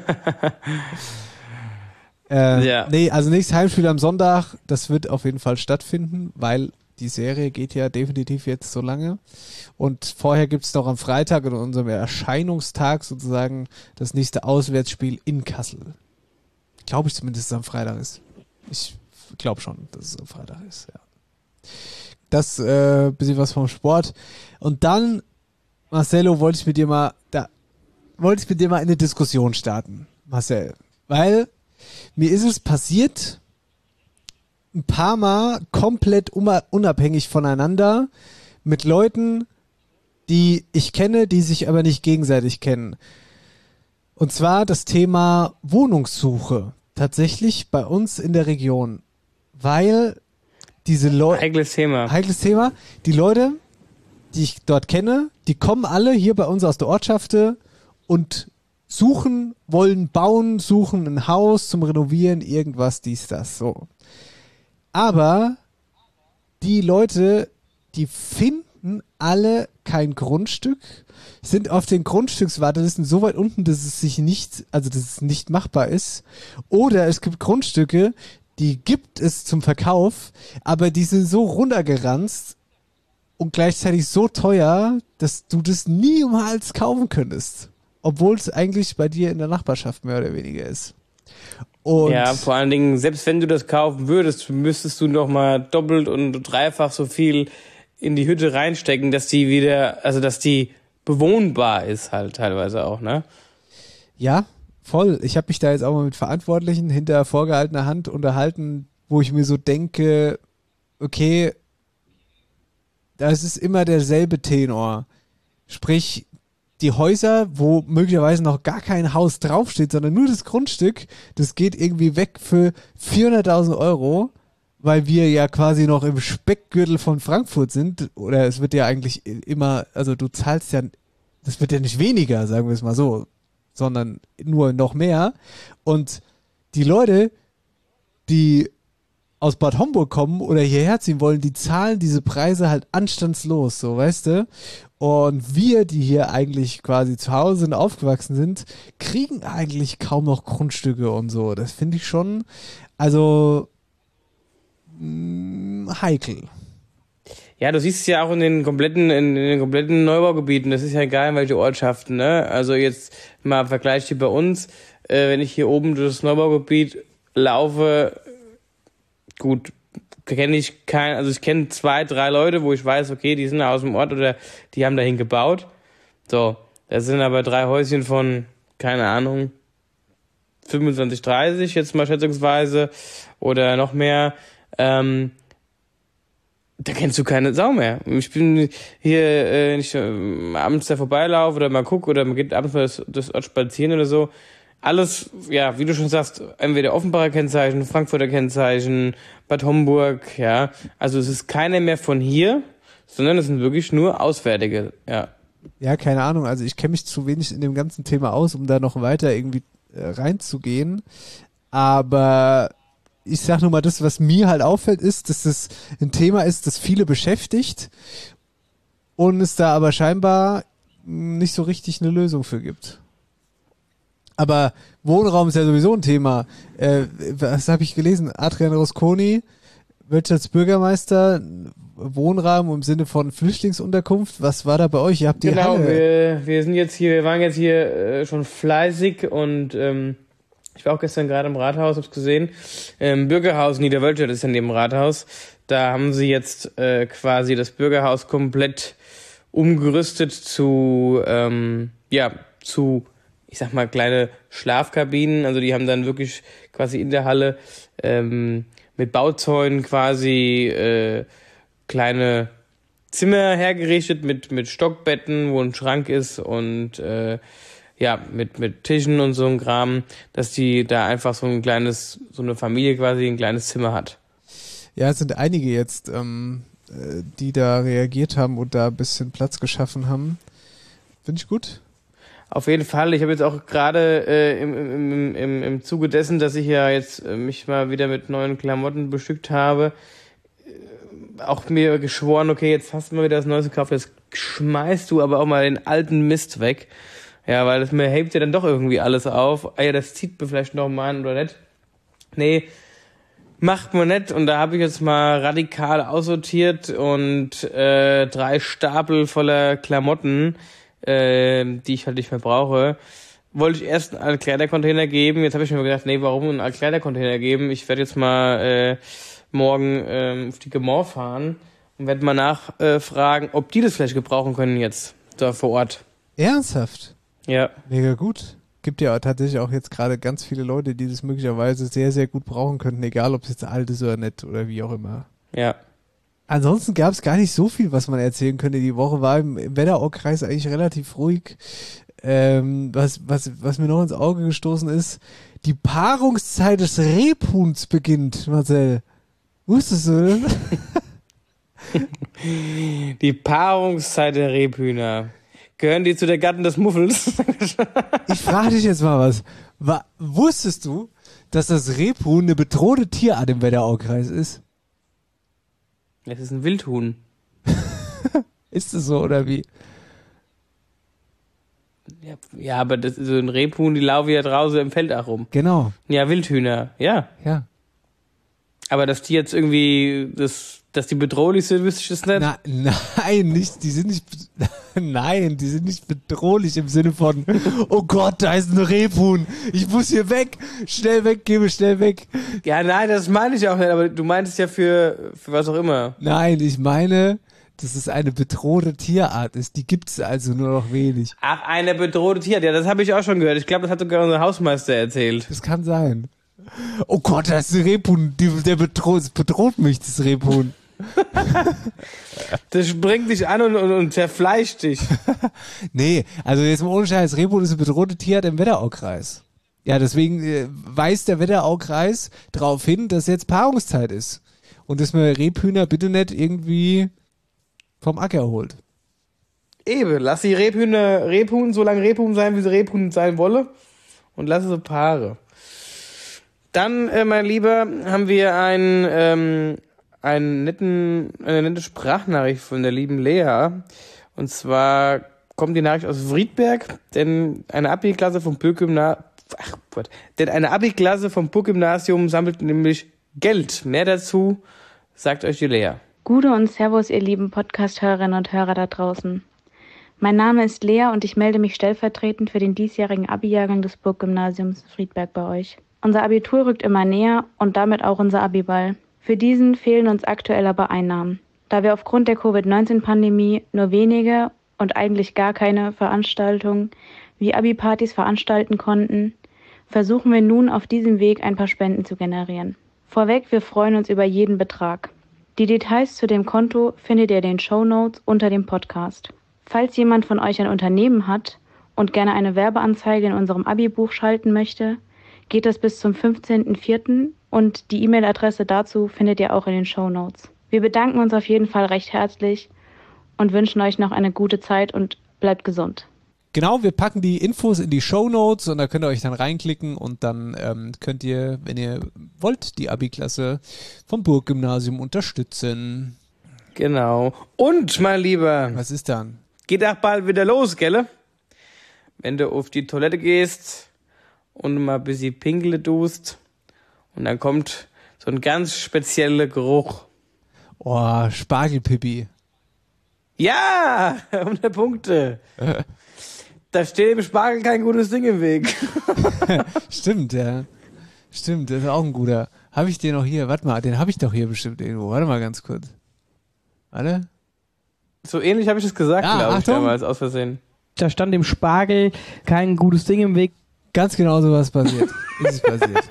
äh, Ja. Nee, also nächstes Heimspiel am Sonntag, das wird auf jeden Fall stattfinden, weil die Serie geht ja definitiv jetzt so lange. Und vorher gibt es noch am Freitag, an unserem Erscheinungstag sozusagen, das nächste Auswärtsspiel in Kassel. Glaube ich zumindest, dass es am Freitag ist. Ich glaube schon, dass es am Freitag ist, ja. Das, äh, bisschen was vom Sport. Und dann, Marcello, wollte ich mit dir mal, da, wollte ich mit dir mal eine Diskussion starten, Marcel. Weil, mir ist es passiert, ein paar Mal komplett unabhängig voneinander, mit Leuten, die ich kenne, die sich aber nicht gegenseitig kennen. Und zwar das Thema Wohnungssuche. Tatsächlich bei uns in der Region. Weil diese Leute... Heikles Thema. Heikles Thema. Die Leute, die ich dort kenne, die kommen alle hier bei uns aus der Ortschaft und suchen, wollen bauen, suchen ein Haus zum Renovieren, irgendwas, dies, das, so. Aber die Leute, die finden alle kein Grundstück, sind auf den Grundstückswartelisten so weit unten, dass es sich nicht, also dass es nicht machbar ist. Oder es gibt Grundstücke, die gibt es zum Verkauf, aber die sind so runtergeranzt und gleichzeitig so teuer, dass du das niemals kaufen könntest. Obwohl es eigentlich bei dir in der Nachbarschaft mehr oder weniger ist. Und ja, vor allen Dingen, selbst wenn du das kaufen würdest, müsstest du noch mal doppelt und dreifach so viel in die Hütte reinstecken, dass die wieder, also dass die bewohnbar ist halt teilweise auch, ne? Ja, voll. Ich habe mich da jetzt auch mal mit Verantwortlichen hinter vorgehaltener Hand unterhalten, wo ich mir so denke, okay, das ist immer derselbe Tenor. Sprich, die Häuser, wo möglicherweise noch gar kein Haus draufsteht, sondern nur das Grundstück, das geht irgendwie weg für vierhunderttausend Euro, weil wir ja quasi noch im Speckgürtel von Frankfurt sind. Oder es wird ja eigentlich immer, also du zahlst ja, das wird ja nicht weniger, sagen wir es mal so, sondern nur noch mehr. Und die Leute, die aus Bad Homburg kommen oder hierher ziehen wollen, die zahlen diese Preise halt anstandslos, so, weißt du? Und wir, die hier eigentlich quasi zu Hause und aufgewachsen sind, kriegen eigentlich kaum noch Grundstücke und so. Das finde ich schon, also mh, heikel. Ja, du siehst es ja auch in den kompletten, in, in den kompletten Neubaugebieten. Das ist ja egal, in welche Ortschaften, ne? Also jetzt mal im Vergleich hier bei uns, äh, wenn ich hier oben durch das Neubaugebiet laufe, gut, kenne ich kein, also ich kenne zwei, drei Leute, wo ich weiß, okay, die sind aus dem Ort oder die haben dahin gebaut. So, das sind aber drei Häuschen von, keine Ahnung, fünfundzwanzig, dreißig jetzt mal schätzungsweise oder noch mehr. Ähm, da kennst du keine Sau mehr. Ich bin hier, äh, nicht äh, abends da vorbeilaufe oder mal gucke oder man geht abends mal das, das Ort spazieren oder so. Alles, ja, wie du schon sagst, entweder Offenbacher Kennzeichen, Frankfurter Kennzeichen, Bad Homburg, ja. Also es ist keiner mehr von hier, sondern es sind wirklich nur Auswärtige, ja. Ja, keine Ahnung. Also ich kenne mich zu wenig in dem ganzen Thema aus, um da noch weiter irgendwie äh, reinzugehen. Aber ich sag nur mal, das, was mir halt auffällt, ist, dass das ein Thema ist, das viele beschäftigt und es da aber scheinbar nicht so richtig eine Lösung für gibt. Aber Wohnraum ist ja sowieso ein Thema. Äh, was habe ich gelesen? Adrian Rosconi, Wirtschaftsbürgermeister, Wohnraum im Sinne von Flüchtlingsunterkunft. Was war da bei euch? Ihr habt die Genau, Halle. wir, wir sind jetzt hier, wir waren jetzt hier äh, schon fleißig und ähm, ich war auch gestern gerade im Rathaus, hab's gesehen. Ähm, Bürgerhaus Niederwölstadt ist ja neben dem Rathaus. Da haben sie jetzt äh, quasi das Bürgerhaus komplett umgerüstet zu, ähm, ja, zu ich sag mal, kleine Schlafkabinen. Also die haben dann wirklich quasi in der Halle ähm, mit Bauzäunen quasi äh, kleine Zimmer hergerichtet mit mit Stockbetten, wo ein Schrank ist und äh, ja, mit mit Tischen und so ein Kram, dass die da einfach so ein kleines, so eine Familie quasi ein kleines Zimmer hat. Ja, es sind einige jetzt, ähm, die da reagiert haben und da ein bisschen Platz geschaffen haben. Finde ich gut. Auf jeden Fall. Ich habe jetzt auch gerade äh, im, im, im, im Zuge dessen, dass ich ja jetzt äh, mich mal wieder mit neuen Klamotten bestückt habe, äh, auch mir geschworen, okay, jetzt hast du mal wieder das Neues gekauft, jetzt schmeißt du aber auch mal den alten Mist weg. Ja, weil es mir hebt ja dann doch irgendwie alles auf. Ah ja, das zieht mir vielleicht noch mal an oder nicht. Nee, macht man nicht. Und da habe ich jetzt mal radikal aussortiert und äh, drei Stapel voller Klamotten, äh, die ich halt nicht mehr brauche. Wollte ich erst einen Altkleidercontainer geben. Jetzt habe ich mir gedacht, nee, warum einen Altkleidercontainer geben? Ich werde jetzt mal äh, morgen äh, auf die Gemor fahren und werde mal nachfragen, äh, ob die das vielleicht gebrauchen können jetzt da vor Ort. Ernsthaft? Ja. Mega gut. Gibt ja tatsächlich auch jetzt gerade ganz viele Leute, die das möglicherweise sehr, sehr gut brauchen könnten, egal ob es jetzt alt ist oder nicht oder wie auch immer. Ja. Ansonsten gab es gar nicht so viel, was man erzählen könnte. Die Woche war im, im Wetteraukreis eigentlich relativ ruhig. Ähm, was, was, was mir noch ins Auge gestoßen ist, die Paarungszeit des Rebhuhns beginnt, Marcel. Wusstest du das? Die Paarungszeit der Rebhühner. Gehören die zu der Gattung des Muffels? Ich frage dich jetzt mal was. Wa- wusstest du, dass das Rebhuhn eine bedrohte Tierart im Wetteraukreis ist? Es ist ein Wildhuhn. Ist es so oder wie? Ja, ja, aber das ist so ein Rebhuhn, die laufen ja draußen im Feld auch rum. Genau. Ja, Wildhühner, ja. Ja. Aber dass die jetzt irgendwie, das, dass die bedrohlich sind, wüsste ich das nicht. Na, nein, nicht, die sind nicht, nein, die sind nicht bedrohlich im Sinne von, oh Gott, da ist ein Rebhuhn, ich muss hier weg, schnell weg, gebe schnell weg. Ja, nein, das meine ich auch nicht, aber du meintest ja für, für was auch immer. Nein, ich meine, dass es eine bedrohte Tierart ist, die gibt es also nur noch wenig. Ach, eine bedrohte Tierart, ja, das habe ich auch schon gehört. Ich glaube, das hat sogar unser Hausmeister erzählt. Das kann sein. Oh Gott, da ist ein Rebhuhn, die, der bedroht, bedroht mich, das Rebhuhn. Das springt dich an und, und, und zerfleischt dich. Nee, also jetzt mal ohne Scheiß, Rebhuhn ist eine bedrohte Tierart im Wetteraukreis. Ja, deswegen äh, weist der Wetteraukreis darauf hin, dass jetzt Paarungszeit ist. Und dass man Rebhühner bitte nicht irgendwie vom Acker holt. Eben, lass die Rebhühner Rebhuhn so lange Rebhuhn sein, wie sie Rebhuhn sein wolle. Und lass sie Paare. Dann, äh, mein Lieber, haben wir einen, ähm, einen netten, eine nette Sprachnachricht von der lieben Lea. Und zwar kommt die Nachricht aus Friedberg, denn eine Abi-Klasse vom Burggymnasium, ach Gott, denn eine Abi-Klasse vom Burggymnasium sammelt nämlich Geld. Mehr dazu sagt euch die Lea. Gude und Servus, ihr lieben Podcast-Hörerinnen und Hörer da draußen. Mein Name ist Lea und ich melde mich stellvertretend für den diesjährigen Abi-Jahrgang des Burggymnasiums Friedberg bei euch. Unser Abitur rückt immer näher und damit auch unser Abiball. Für diesen fehlen uns aktuell aber Einnahmen. Da wir aufgrund der Covid neunzehn Pandemie nur wenige und eigentlich gar keine Veranstaltungen wie Abi-Partys veranstalten konnten, versuchen wir nun auf diesem Weg ein paar Spenden zu generieren. Vorweg, wir freuen uns über jeden Betrag. Die Details zu dem Konto findet ihr in den Shownotes unter dem Podcast. Falls jemand von euch ein Unternehmen hat und gerne eine Werbeanzeige in unserem Abi-Buch schalten möchte, geht das bis zum fünfzehnten vierten und die E-Mail-Adresse dazu findet ihr auch in den Shownotes. Wir bedanken uns auf jeden Fall recht herzlich und wünschen euch noch eine gute Zeit und bleibt gesund. Genau, wir packen die Infos in die Shownotes und da könnt ihr euch dann reinklicken und dann ähm, könnt ihr, wenn ihr wollt, die Abi-Klasse vom Burggymnasium unterstützen. Genau. Und, mein Lieber. Was ist dann? Geht auch bald wieder los, gell? Wenn du auf die Toilette gehst und mal ein bisschen pinkeln tust und dann kommt so ein ganz spezieller Geruch. Oh, Spargelpipi. Ja, hundert Punkte. Da steht dem Spargel kein gutes Ding im Weg. Stimmt, ja. Stimmt, das ist auch ein guter. Habe ich den noch hier? Warte mal, den habe ich doch hier bestimmt irgendwo. Warte mal ganz kurz. Warte. So ähnlich habe ich es gesagt, Ja, glaube ich, Achtung. damals aus Versehen. Da stand dem Spargel kein gutes Ding im Weg. Ganz genau so was passiert. Ist es passiert.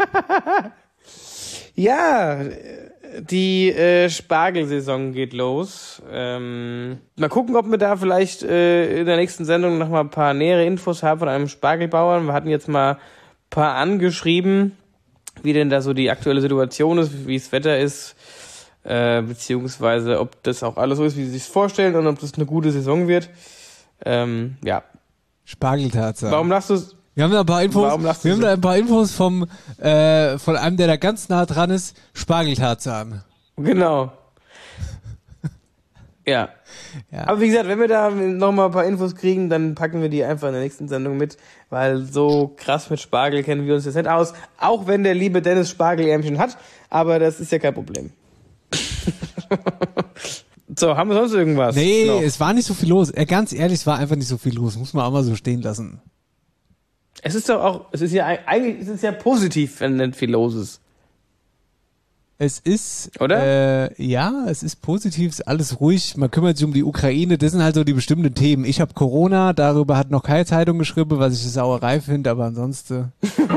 Ja, die äh, Spargelsaison geht los. Ähm, mal gucken, ob wir da vielleicht äh, in der nächsten Sendung noch mal ein paar nähere Infos haben von einem Spargelbauern. Wir hatten jetzt mal ein paar angeschrieben, wie denn da so die aktuelle Situation ist, wie das Wetter ist, äh, beziehungsweise ob das auch alles so ist, wie sie sich vorstellen und ob das eine gute Saison wird. Ähm, ja. Spargeltatsache. Warum lachst du es? Wir haben da ein paar Infos, Warum lachst du wir haben so? da ein paar Infos vom, äh, von einem, der da ganz nah dran ist. Spargeltarzan. Genau. Ja. Ja. Aber wie gesagt, wenn wir da nochmal ein paar Infos kriegen, dann packen wir die einfach in der nächsten Sendung mit, weil so krass mit Spargel kennen wir uns jetzt nicht aus, auch wenn der liebe Dennis Spargelärmchen hat, aber das ist ja kein Problem. So, haben wir sonst irgendwas? Nee, noch? Es war nicht so viel los. Äh, ganz ehrlich, es war einfach nicht so viel los. Muss man auch mal so stehen lassen. Es ist doch auch, es ist ja eigentlich, es ist ja positiv, wenn nicht viel los ist. Es ist, oder? Äh, ja, es ist positiv, ist alles ruhig. Man kümmert sich um die Ukraine. Das sind halt so die bestimmten Themen. Ich habe Corona, darüber hat noch keine Zeitung geschrieben, was ich eine Sauerei finde, aber ansonsten.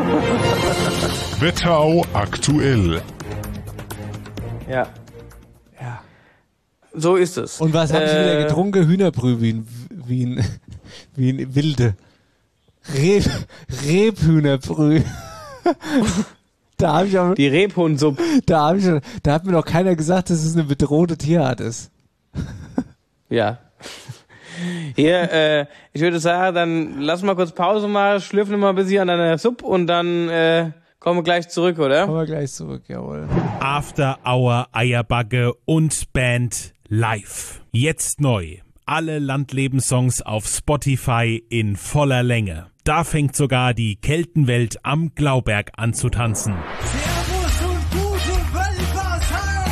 Wetterau aktuell. Ja. Ja. So ist es. Und was habe äh, ich wieder getrunken? Hühnerbrühe wie ein, wie ein, wie ein Wilde. Reb, Rebhühnerbrühe. Da habe ich auch, die Rebhuhnsuppe. Da habe ich, da hat mir noch keiner gesagt, dass es eine bedrohte Tierart ist. Ja. Hier, äh, ich würde sagen, dann lass mal kurz Pause machen, schlürfen mal ein bisschen an deiner Suppe und dann äh, kommen wir gleich zurück, oder? Kommen wir gleich zurück, jawohl. After Hour Eierbagge und Band live. Jetzt neu. Alle Landlebenssongs auf Spotify in voller Länge. Da fängt sogar die Keltenwelt am Glauberg an zu tanzen. Servus und gute Wölfersheim!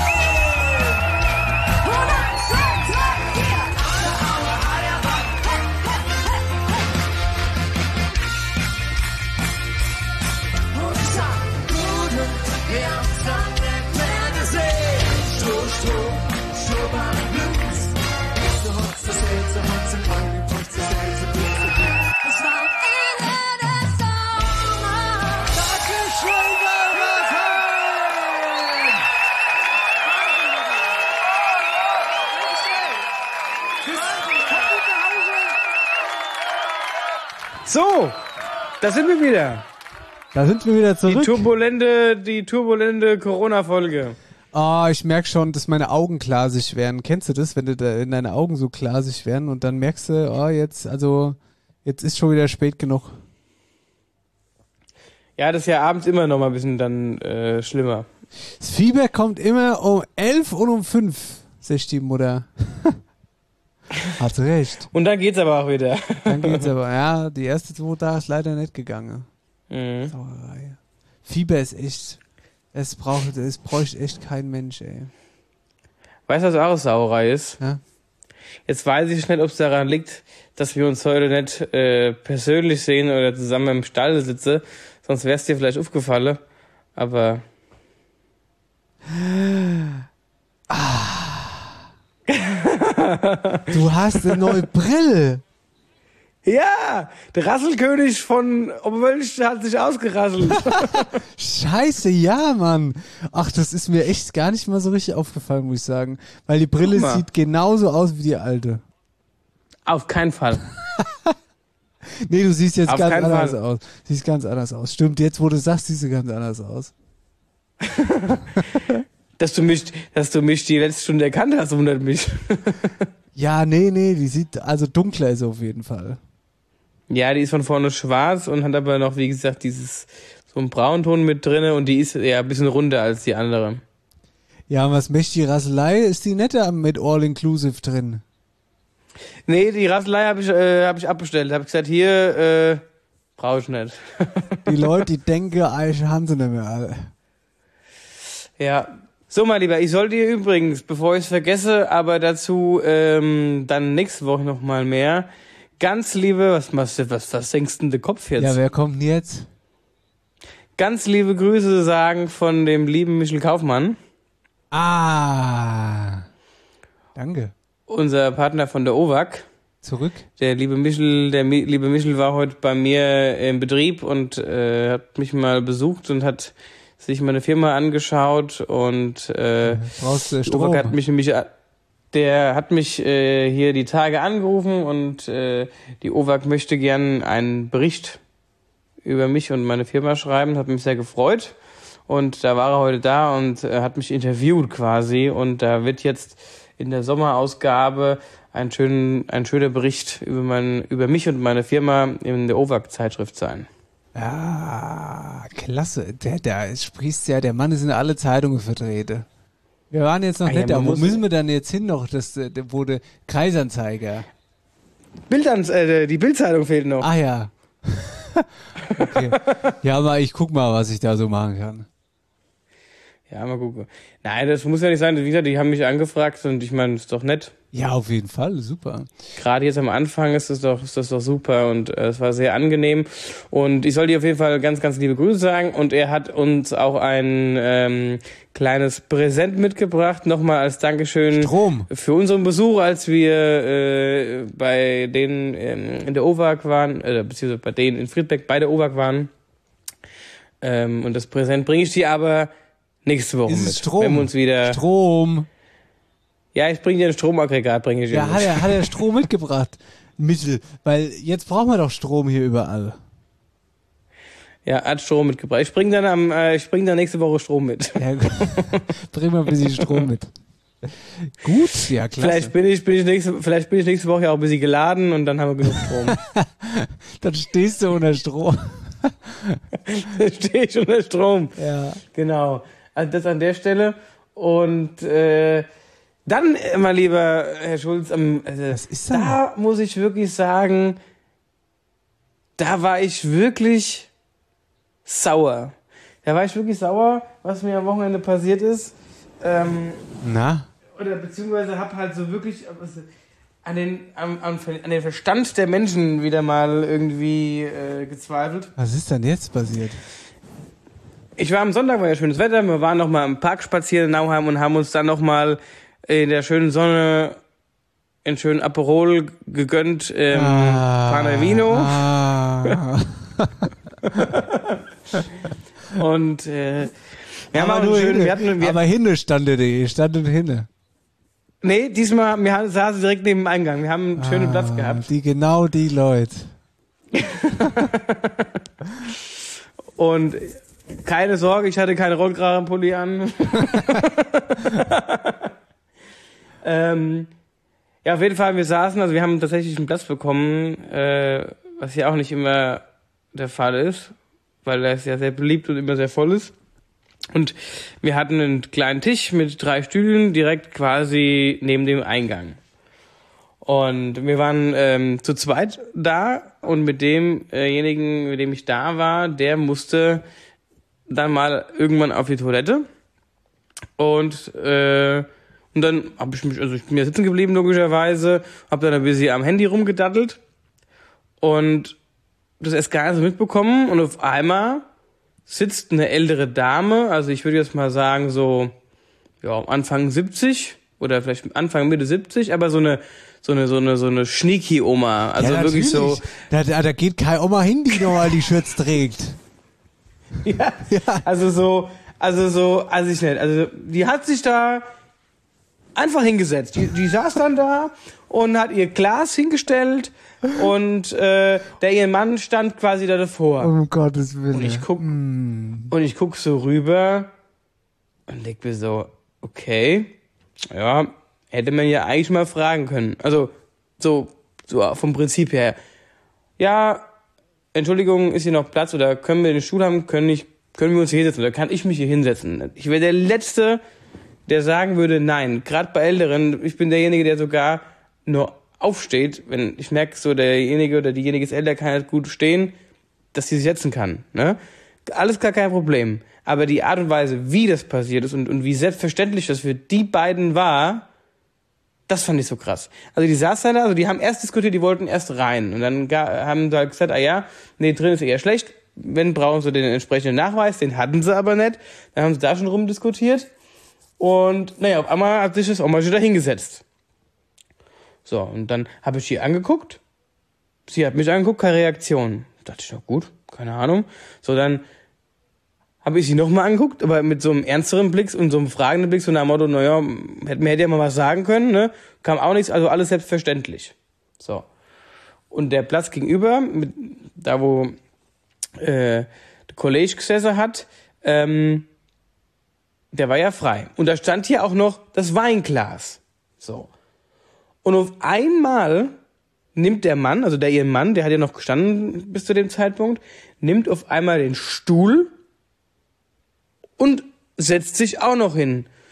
So, da sind wir wieder. Da sind wir wieder zurück. Die turbulente, die turbulente Corona-Folge. Oh, ich merke schon, dass meine Augen glasig werden. Kennst du das, wenn du da in deine Augen so glasig werden und dann merkst du, oh, jetzt, also, jetzt ist schon wieder spät genug. Ja, das ist ja abends immer noch mal ein bisschen dann äh, schlimmer. Das Fieber kommt immer um elf und um fünf, sagt die Mutter. Hat recht. Und dann geht's aber auch wieder. Dann geht's aber, ja, die erste zwei Tage ist leider nicht gegangen. Mhm. Sauerei. Fieber ist echt, es braucht, es bräuchte echt kein Mensch, ey. Weißt du, was auch eine Sauerei ist? Ja? Jetzt weiß ich nicht, ob es daran liegt, dass wir uns heute nicht äh, persönlich sehen oder zusammen im Stall sitzen. Sonst wär's dir vielleicht aufgefallen. Aber... Ah. Du hast eine neue Brille. Ja, der Rasselkönig von Oberwölsch hat sich ausgerasselt. Scheiße, ja, Mann. Ach, das ist mir echt gar nicht mal so richtig aufgefallen, muss ich sagen. Weil die Brille sieht genauso aus wie die alte. Auf keinen Fall. Nee, du siehst jetzt Auf ganz anders Fall. aus. Siehst ganz anders aus. Stimmt, jetzt wo du sagst, siehst du ganz anders aus. Dass du mich, dass du mich die letzte Stunde erkannt hast, wundert mich. Ja, nee, nee, die sieht, also dunkler ist sie auf jeden Fall. Ja, die ist von vorne schwarz und hat aber noch, wie gesagt, dieses, so einen Braunton mit drinne und die ist ja ein bisschen runder als die andere. Ja, und was möchte die Rasselei? Ist die netter mit All-Inclusive drin? Nee, die Rasselei habe ich, äh, hab ich abbestellt. Habe ich gesagt, hier, äh, brauche ich nicht. Die Leute, die denken, eigentlich haben sie nicht mehr alle. Ja. So, mein Lieber, ich soll dir übrigens, bevor ich es vergesse, aber dazu ähm, dann nächste Woche nochmal mehr, ganz liebe, was machst du, was, was denkst du denn der Kopf jetzt? Ja, wer kommt denn jetzt? Ganz liebe Grüße sagen von dem lieben Michel Kaufmann. Ah, danke. Unser Partner von der O W A C. Zurück? Der liebe Michel, der Mi- liebe Michel war heute bei mir im Betrieb und äh, hat mich mal besucht und hat sich meine Firma angeschaut und äh, brauchst du die O W A C hat mich nämlich, der hat mich äh, hier die Tage angerufen und äh, die O W A C möchte gern einen Bericht über mich und meine Firma schreiben, hat mich sehr gefreut und da war er heute da und äh, hat mich interviewt quasi und da wird jetzt in der Sommerausgabe ein schönen, ein schöner Bericht über mein, über mich und meine Firma in der O W A C-Zeitschrift sein. Ja, klasse. Der, der sprichst ja, der Mann ist in alle Zeitungen vertreten. Wir waren jetzt noch Ah, nicht ja, da. man Wo muss- müssen wir dann jetzt hin noch? Das äh, wurde Kreisanzeiger. Bildans, äh, die Bildzeitung fehlt noch. Ah ja. Okay. Ja, aber ich guck mal, was ich da so machen kann. Ja, mal gucken. Nein, das muss ja nicht sein. Wie gesagt, die haben mich angefragt und ich meine, ist doch nett. Ja, auf jeden Fall, super. Gerade jetzt am Anfang ist das doch, ist das doch super und äh, es war sehr angenehm. Und ich soll dir auf jeden Fall ganz, ganz liebe Grüße sagen. Und er hat uns auch ein ähm, kleines Präsent mitgebracht, nochmal als Dankeschön Strom. für unseren Besuch, als wir äh, bei denen ähm, in der O W A G waren, äh, beziehungsweise bei denen in Friedberg bei der O W A G waren. Ähm, und das Präsent bringe ich dir aber nächste Woche Ist mit. es Strom? Wenn wir uns wieder. Strom. Ja, ich bringe dir ein Stromaggregat, bringe ich dir Ja, mit. hat er, hat er Strom mitgebracht. Mittel. Weil jetzt brauchen wir doch Strom hier überall. Ja, hat Strom mitgebracht. Ich bringe dann am, äh, ich bringe dann nächste Woche Strom mit. Ja, bring mal ein bisschen Strom mit. Gut, ja, klasse. Vielleicht bin ich, bin ich nächste, vielleicht bin ich nächste Woche ja auch ein bisschen geladen und dann haben wir genug Strom. Dann stehst du unter Strom. Dann stehe ich unter Strom. Ja. Genau. Also das an der Stelle. Und äh, dann, äh, mein lieber Herr Schulz, ähm, also, Was ist da muss ich wirklich sagen, da war ich wirklich sauer. Da war ich wirklich sauer, was mir am Wochenende passiert ist. Ähm, Na? oder beziehungsweise hab halt so wirklich also, an den, an, an, an den Verstand der Menschen wieder mal irgendwie äh, gezweifelt. Was ist denn jetzt passiert? Ich war am Sonntag, war ja schönes Wetter, wir waren noch mal im Park spazieren in Nauheim und haben uns dann noch mal in der schönen Sonne einen schönen Aperol gegönnt, ähm, Ah. Pane Vino. Ah. Und äh, wir haben aber auch nur einen schönen, hinne. wir hatten, wir, aber hinne standet ihr, standet hinne. nee, diesmal, wir haben- saßen direkt neben dem Eingang, wir haben einen schönen Ah, Platz gehabt. Die, genau die Leute. Und keine Sorge, ich hatte keine Rollkragenpulli an. ähm, ja, auf jeden Fall, wir saßen, also wir haben tatsächlich einen Platz bekommen, äh, was ja auch nicht immer der Fall ist, weil er ist ja sehr beliebt und immer sehr voll ist. Und wir hatten einen kleinen Tisch mit drei Stühlen direkt quasi neben dem Eingang. Und wir waren ähm, zu zweit da und mit demjenigen, mit dem ich da war, der musste dann mal irgendwann auf die Toilette. Und äh, und dann habe ich mich, also ich bin ja sitzen geblieben logischerweise, habe dann ein bisschen am Handy rumgedattelt und das erst gar nicht so mitbekommen und auf einmal sitzt eine ältere Dame, also ich würde jetzt mal sagen so ja Anfang siebzig oder vielleicht Anfang Mitte siebzig, aber so eine so eine so eine so eine Schnieki-Oma, also ja, wirklich so Da, da, da geht keine Oma hin, die nochmal die Schürze trägt. ja, also so also so also ich nicht, also die hat sich da einfach hingesetzt. Die, die saß dann da und hat ihr Glas hingestellt und äh, der ihr Mann stand quasi da davor. Um Gottes Willen. Und ich guck, Mm. und ich guck so rüber und denk mir so, okay, ja, hätte man ja eigentlich mal fragen können. Also, so, so vom Prinzip her. Ja, Entschuldigung, ist hier noch Platz oder können wir den Stuhl haben, können, ich, können wir uns hier hinsetzen oder kann ich mich hier hinsetzen? Ich wäre der Letzte, der sagen würde, nein. Gerade bei Älteren, ich bin derjenige, der sogar nur aufsteht, wenn ich merke, so derjenige oder diejenige ist älter, kann halt gut stehen, dass sie sich setzen kann. Ne? Alles gar kein Problem. Aber die Art und Weise, wie das passiert ist und, und wie selbstverständlich das für die beiden war, das fand ich so krass. Also die saßen da, also die haben erst diskutiert, die wollten erst rein. Und dann ga, haben sie halt gesagt, ah ja, nee, drin ist eher schlecht. Wenn, brauchen sie den entsprechenden Nachweis, den hatten sie aber nicht. Dann haben sie da schon rumdiskutiert. Und naja, auf einmal hat sich das Oma schon da hingesetzt. So, und dann habe ich sie angeguckt. Sie hat mich angeguckt, keine Reaktion. Da dachte ich, na gut, keine Ahnung. So, dann habe ich sie nochmal angeguckt, aber mit so einem ernsteren Blick und so einem fragenden Blick, so nach dem Motto, naja, hätte mir hätte ja mal was sagen können, ne? Kam auch nichts, also alles selbstverständlich. So. Und der Platz gegenüber, mit, da wo äh, der Kollege gesessen hat, ähm, der war ja frei. Und da stand hier auch noch das Weinglas. So. Und auf einmal nimmt der Mann, also der ihr Mann, der hat ja noch gestanden bis zu dem Zeitpunkt, nimmt auf einmal den Stuhl und setzt sich auch noch hin.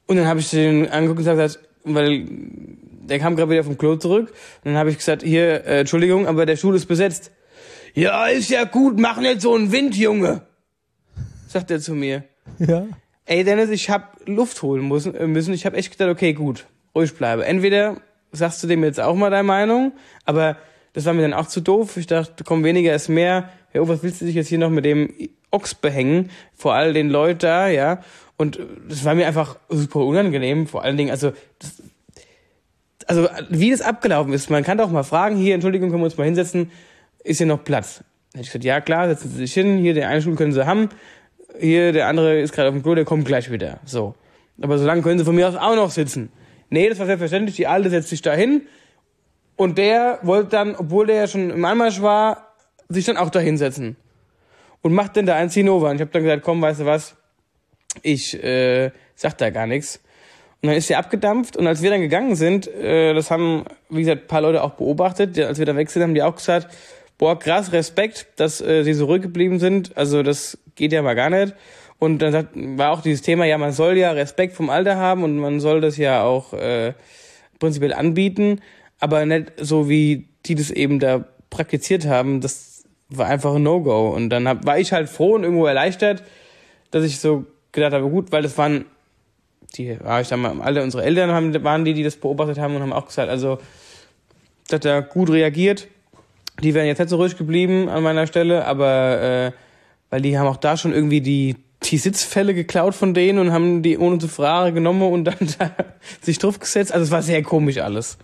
Und dann habe ich den angeguckt und gesagt, weil der kam gerade wieder vom Klo zurück. Und dann habe ich gesagt, hier, äh, Entschuldigung, aber der Stuhl ist besetzt. Ja, ist ja gut, mach nicht so einen Wind, Junge, sagt er zu mir. Ja. Ey, Dennis, ich hab Luft holen müssen. Ich habe echt gedacht, okay, gut, ruhig bleibe. Entweder sagst du dem jetzt auch mal deine Meinung, aber das war mir dann auch zu doof. Ich dachte, komm, weniger ist mehr. Ja, oh, was willst du dich jetzt hier noch mit dem Ochs behängen? Vor all den Leuten da, ja. Und das war mir einfach super unangenehm. Vor allen Dingen, also, das, also wie das abgelaufen ist. Man kann doch mal fragen, hier, Entschuldigung, können wir uns mal hinsetzen? Ist hier noch Platz? Dann hätte ich gesagt, ja klar, setzen Sie sich hin. Hier, den einen Stuhl können Sie haben. Hier, der andere ist gerade auf dem Klo, der kommt gleich wieder. So. Aber so lange können Sie von mir aus auch noch sitzen. Nee, das war selbstverständlich. Die Alte setzt sich da hin. Und der wollte dann, obwohl der ja schon im Anmarsch war, sich dann auch da hinsetzen. Und macht dann da ein Zinnober. Und ich habe dann gesagt, komm, weißt du was? Ich äh, sag da gar nichts. Und dann ist der abgedampft. Und als wir dann gegangen sind, äh, das haben, wie gesagt, ein paar Leute auch beobachtet. Als wir da weg sind, haben die auch gesagt, boah, krass, Respekt, dass äh, sie so ruhig geblieben sind. Also das geht ja mal gar nicht. Und dann sagt, war auch dieses Thema, ja, man soll ja Respekt vom Alter haben und man soll das ja auch äh, prinzipiell anbieten, aber nicht so, wie die das eben da praktiziert haben. Das war einfach ein No-Go. Und dann hab, war ich halt froh und irgendwo erleichtert, dass ich so gedacht habe, gut, weil das waren, die, ja, ich sag mal, alle unsere Eltern haben, waren die, die das beobachtet haben und haben auch gesagt, also, dass er gut reagiert. Die wären jetzt nicht so ruhig geblieben an meiner Stelle, aber äh, weil die haben auch da schon irgendwie die die Sitzfälle geklaut von denen und haben die ohne zu fragen genommen und dann da sich drauf gesetzt. Also es war sehr komisch alles.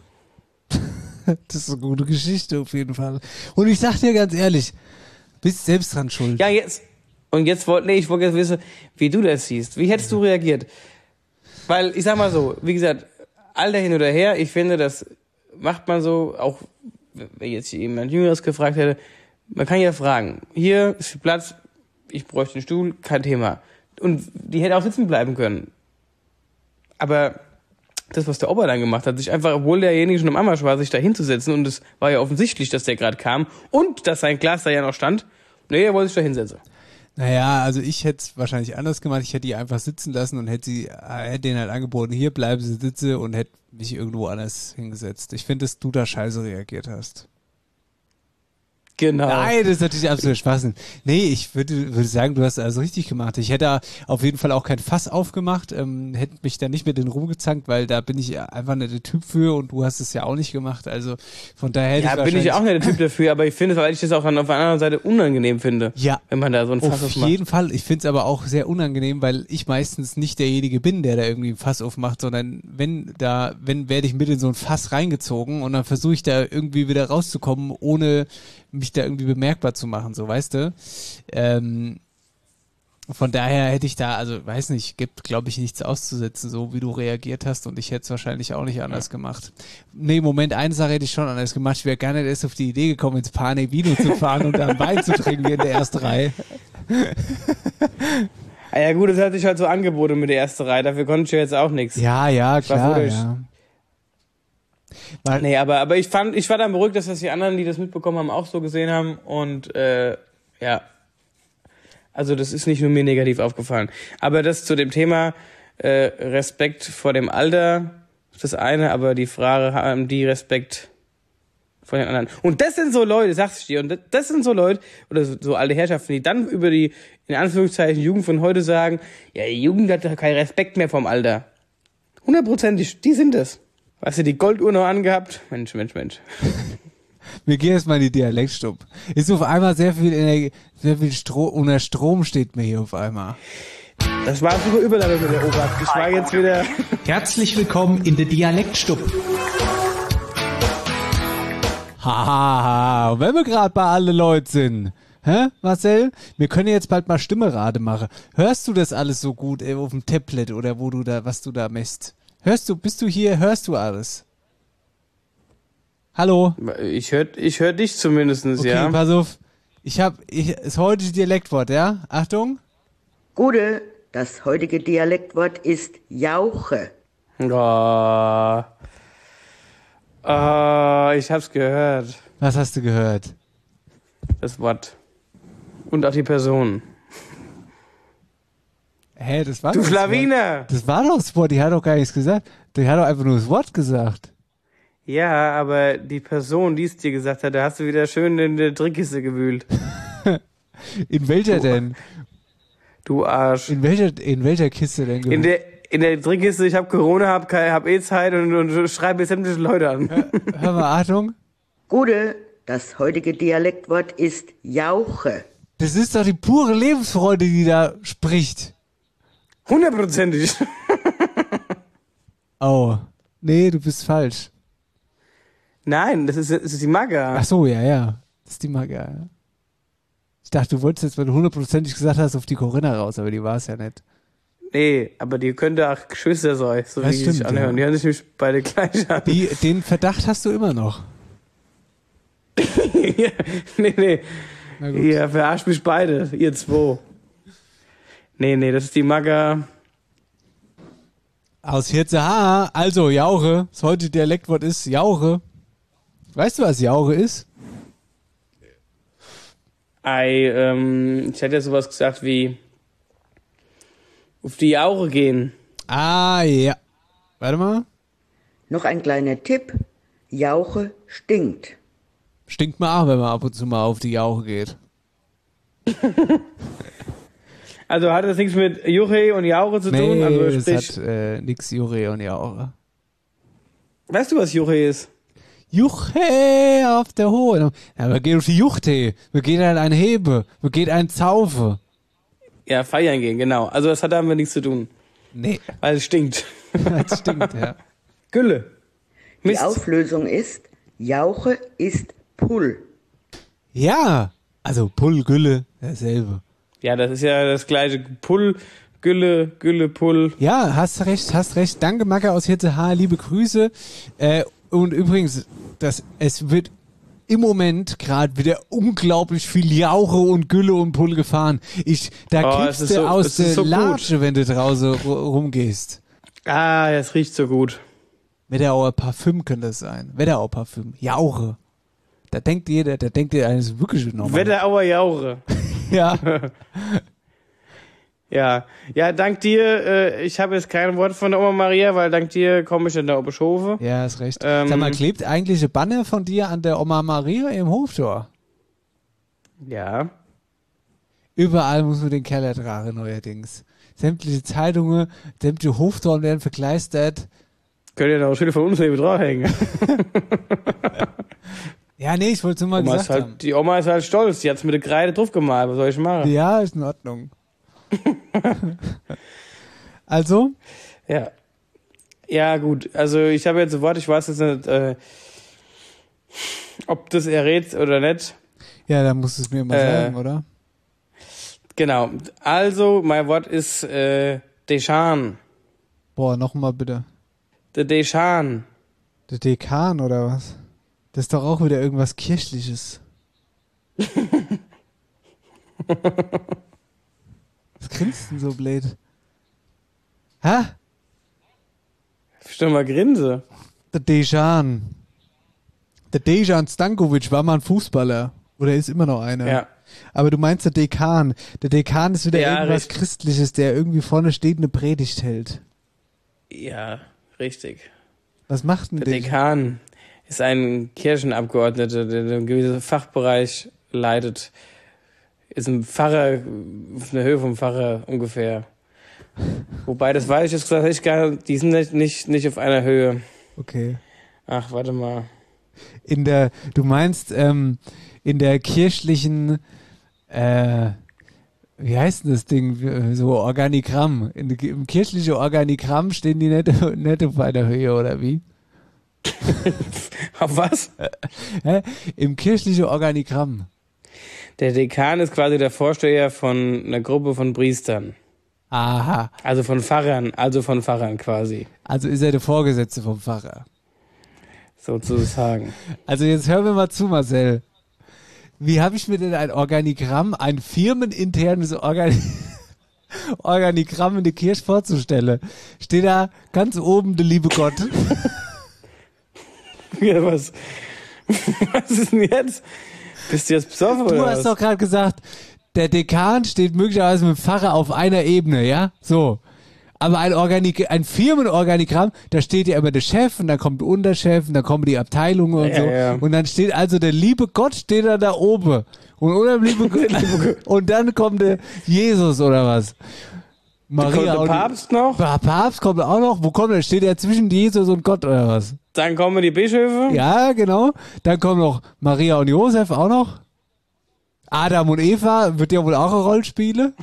Das ist eine gute Geschichte auf jeden Fall. Und ich sag dir ganz ehrlich, bist selbst dran schuld. Ja, jetzt. Und jetzt wollte nee, ich wollte jetzt wissen, wie du das siehst. Wie hättest du reagiert? Weil, ich sag mal so, wie gesagt, Alter hin oder her, ich finde, das macht man so, auch wenn jetzt jemand Jüngeres gefragt hätte, man kann ja fragen, hier ist viel Platz, ich bräuchte einen Stuhl, kein Thema. Und die hätte auch sitzen bleiben können. Aber das, was der Opa dann gemacht hat, sich einfach, obwohl derjenige schon im Anmarsch war, sich da hinzusetzen, und es war ja offensichtlich, dass der gerade kam und dass sein Glas da ja noch stand, nee, er wollte sich da hinsetzen. Naja, also ich hätte es wahrscheinlich anders gemacht. Ich hätte die einfach sitzen lassen und hätte sie, hätte denen halt angeboten, hier bleiben sie sitzen, und hätte mich irgendwo anders hingesetzt. Ich finde, dass du da scheiße reagiert hast. Genau. Nein, das ist natürlich absolut Schwachsinn. Nee, ich würde, würde sagen, du hast also richtig gemacht. Ich hätte auf jeden Fall auch kein Fass aufgemacht, ähm, hätte mich da nicht mit denen rumgezankt, weil da bin ich einfach nicht der Typ für, und du hast es ja auch nicht gemacht. Also von daher hätte ja, ich wahrscheinlich... Ja, bin ich auch nicht der Typ dafür, aber ich finde, weil ich das auch dann auf der anderen Seite unangenehm finde. Ja. Wenn man da so ein Fass aufmacht. Auf jeden Fall. Ich finde es aber auch sehr unangenehm, weil ich meistens nicht derjenige bin, der da irgendwie ein Fass aufmacht, sondern wenn da, wenn werde ich mit in so ein Fass reingezogen und dann versuche ich da irgendwie wieder rauszukommen, ohne mich da irgendwie bemerkbar zu machen, so, weißt du? Ähm, von daher hätte ich da, also, weiß nicht, gibt, glaube ich, nichts auszusetzen, so wie du reagiert hast, und ich hätte es wahrscheinlich auch nicht anders gemacht. Nee, Moment, eine Sache hätte ich schon anders gemacht. Ich wäre gar nicht erst auf die Idee gekommen, ins Pane Vino zu fahren und dann Wein zu trinken in der ersten Reihe. Ah ja gut, das hat sich halt so angeboten mit der ersten Reihe, dafür konnte ich ja jetzt auch nichts. Ja, ja, klar, ja. Weil nee, aber, aber ich fand, ich war dann beruhigt, dass das die anderen, die das mitbekommen haben, auch so gesehen haben, und äh, ja, also das ist nicht nur mir negativ aufgefallen. Aber das zu dem Thema äh, Respekt vor dem Alter ist das eine, aber die Frage, haben die Respekt vor den anderen? Und das sind so Leute, sag's ich dir, und das sind so Leute, oder so, so alte Herrschaften, die dann über die, in Anführungszeichen, Jugend von heute sagen, ja, die Jugend hat doch keinen Respekt mehr vom Alter. Hundertprozentig, die sind es. Hast du die Golduhr noch angehabt? Mensch, Mensch, Mensch. Wir gehen jetzt mal in die Dialektstub. Ist auf einmal sehr viel Energie, sehr viel Strom, unter Strom steht mir hier auf einmal. Das war super Überleitung mit der Ober. Ich war jetzt wieder... Herzlich willkommen in der Dialektstub. Hahaha, wenn wir gerade bei alle Leute sind. Hä, Marcel? Wir können jetzt bald mal Stimmerade machen. Hörst du das alles so gut ey, auf dem Tablet oder wo du da, was du da misst? Hörst du, bist du hier, hörst du alles? Hallo? Ich hör, ich hör dich zumindestens, okay, ja. Okay, pass auf. Ich hab, ich, ist heute Dialektwort, ja? Achtung. Gute, das heutige Dialektwort ist Jauche. Oh. Oh, ich hab's gehört. Was hast du gehört? Das Wort. Und auch die Person. Hä, das war Du doch Schlawiner! Das war doch das Wort, die hat doch gar nichts gesagt. Die hat doch einfach nur das Wort gesagt. Ja, aber die Person, die es dir gesagt hat, da hast du wieder schön in der Trickkiste gewühlt. In welcher du, denn? Du Arsch. In welcher, in welcher Kiste denn gewühlt? In der, in der Trickkiste, ich hab Corona, hab, hab eh Zeit und, und schreibe jetzt sämtliche Leute an. Hör, hör mal, Achtung. Gute, das heutige Dialektwort ist Jauche. Das ist doch die pure Lebensfreude, die da spricht. Hundertprozentig. Oh, nee, du bist falsch. Nein, das ist, das ist die Magga. Ach so, ja, ja. Das ist die Magga, ja. Ich dachte, du wolltest jetzt, weil du hundertprozentig gesagt hast, auf die Corinna raus, aber die war es ja nicht. Nee, aber die könnte auch Geschwister sein, so Das wie die stimmt, sich anhören. ja. Die hören sich nämlich beide gleich an. Die, den Verdacht hast du immer noch. ja, nee, nee. Ihr verarscht mich beide, ihr zwei. Nee, nee, das ist die Magga. Aus Hirzehaar, also Jauche. Das heutige Dialektwort ist Jauche. Weißt du, was Jauche ist? Ei, ähm, ich hätte ja sowas gesagt wie auf die Jauche gehen. Ah, ja. Warte mal. Noch ein kleiner Tipp. Jauche stinkt. Stinkt mal auch, wenn man ab und zu mal auf die Jauche geht. Also hat das nichts mit Juche und Jauche zu nee, tun? Also das sprich, hat äh, nix Jure und Jauche. Weißt du, was Juche ist? Juche auf der Hohe. Ja, wir gehen auf die Juchte. Wir gehen an ein Hebe. Wir gehen ein Zaufe. Ja, feiern gehen, genau. Also das hat damit nichts zu tun. Nee. Weil es stinkt. Das stinkt, ja. Gülle. Die Auflösung ist, Jauche ist Pull. Ja, also Pull, Gülle, dasselbe. Ja, das ist ja das gleiche. Pull, Gülle, Gülle, Pull. Ja, hast recht, hast recht. Danke, Macke aus Hirzehaar, liebe Grüße. Äh, und übrigens, das, es wird im Moment gerade wieder unglaublich viel Jauche und Gülle und Pull gefahren. Ich, da Oh, kriegst es du ist so- aus es ist der so gut. Latsche, wenn du draußen ru- rumgehst. Ah, das riecht so gut. Wetterauer Parfüm könnte es sein. Wetterauer Parfüm. Jauche. Da denkt jeder, da denkt ihr eines wirklich normal. Wetterauer Jauche. Ja. ja. Ja, dank dir, äh, ich habe jetzt kein Wort von der Oma Maria, weil dank dir komme ich in der Oberschofe. Ja, ist recht. Ähm, Sag mal, klebt eigentlich ein Banner von dir an der Oma Maria im Hoftor? Ja. Überall muss man den Kerl ertragen, neuerdings. Sämtliche Zeitungen, sämtliche Hoftoren werden verkleistert. Könnt ihr da auch Schilder von uns neben draufhängen. Ja, nee, ich wollte es nur mal Oma gesagt ist halt, haben. die Oma ist halt stolz, die hat's mit der Kreide drauf gemalt, was soll ich machen? Ja, ist in Ordnung. Also? Ja. Ja, gut, also ich habe jetzt ein Wort, ich weiß jetzt nicht, äh, ob das errät oder nicht. Ja, dann musst du es mir mal Äh, sagen, oder? Genau, also mein Wort ist äh, Deschan. Boah, nochmal bitte. Der Deschan. Der Dekan oder was? Das ist doch auch wieder irgendwas Kirchliches. Was grinst denn so blöd? Hä? Stimmt mal Grinse. Der Dejan. Der Dejan Stankovic war mal ein Fußballer. Oder ist immer noch einer. Ja. Aber du meinst der Dekan. Der Dekan ist wieder Ja, irgendwas richtig. Christliches, der irgendwie vorne steht und eine Predigt hält. Ja, richtig. Was macht denn Der der? Dekan ist ein Kirchenabgeordneter, der einen gewissen Fachbereich leitet. Ist ein Pfarrer, auf einer Höhe vom Pfarrer ungefähr. Wobei, das weiß ich jetzt gesagt, ich gar, die sind nicht, nicht, nicht auf einer Höhe. Okay. Ach, warte mal. In der, du meinst, ähm, in der kirchlichen, äh, wie heißt denn das Ding, so Organigramm. In, der- Im kirchlichen Organigramm stehen die nicht, nicht auf einer Höhe, oder wie? Auf was? Hä? Im kirchlichen Organigramm. Der Dekan ist quasi der Vorsteher von einer Gruppe von Priestern. Aha. Also von Pfarrern, also von Pfarrern quasi, Also ist er der Vorgesetzte vom Pfarrer. sozusagen. Also jetzt hör mir mal zu, Marcel. Wie habe ich mir denn ein Organigramm, ein firmeninternes Organi Organigramm in der Kirche vorzustellen? Steht da ganz oben der liebe Gott. Ja, was, was ist denn jetzt? Bist du jetzt besoffen Du oder hast was? doch gerade gesagt, der Dekan steht möglicherweise mit dem Pfarrer auf einer Ebene, ja? So. Aber ein, Organik- ein Firmenorganigramm, da steht ja immer der Chef und dann kommt der Unterchef und dann kommen die Abteilungen und ja, so. Ja. Und dann steht also der liebe Gott steht da da oben. Und, oder liebe Gott, und dann kommt der Jesus oder was? Maria. Kommt der Papst noch? Der Papst kommt auch noch. Wo kommt er? Steht er zwischen Jesus und Gott oder was? Dann kommen die Bischöfe. Ja, genau. Dann kommen noch Maria und Josef auch noch. Adam und Eva wird ja wohl auch eine Rolle spielen.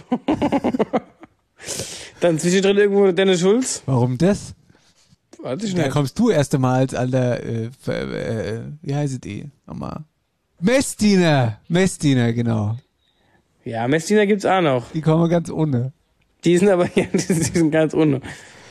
Dann zwischendrin irgendwo Dennis Schulz. Warum das? Weiß ich Da nicht. kommst du erst einmal als alter, äh, äh, wie heißt die nochmal? Messdiener. Messdiener, genau. Ja, Messdiener gibt's auch noch. Die kommen ganz ohne. Die sind aber, ja, die sind ganz ohne.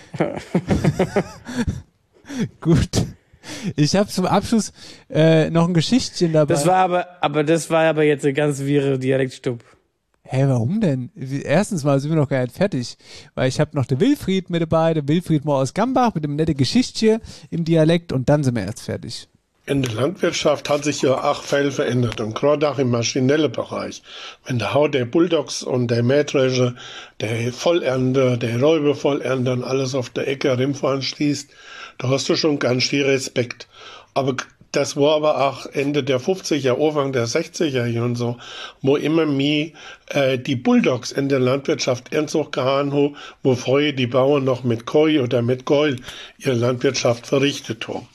Gut. Ich habe zum Abschluss äh, noch ein Geschichtchen dabei. Das war aber, aber das war aber jetzt eine ganz wirre Dialektstub. Hä, warum denn? Erstens mal sind wir noch gar nicht fertig, weil ich habe noch den Wilfried mit dabei, der Wilfried Mohr aus Gambach mit dem nette Geschichtchen im Dialekt und dann sind wir erst fertig. In der Landwirtschaft hat sich ja auch viel verändert und gerade auch im maschinellen Bereich. Wenn der Haut der Bulldogs und der Mähdrescher, der Vollernter, der Räubervollernter und alles auf der Ecke rimfahren schließt, da hast du schon ganz viel Respekt. Aber das war aber auch Ende der fünfziger, Anfang der sechziger und so, wo immer mehr äh, die Bulldogs in der Landwirtschaft ernsthaft gehauen haben, wo früher die Bauern noch mit Koi oder mit Geul ihre Landwirtschaft verrichtet haben.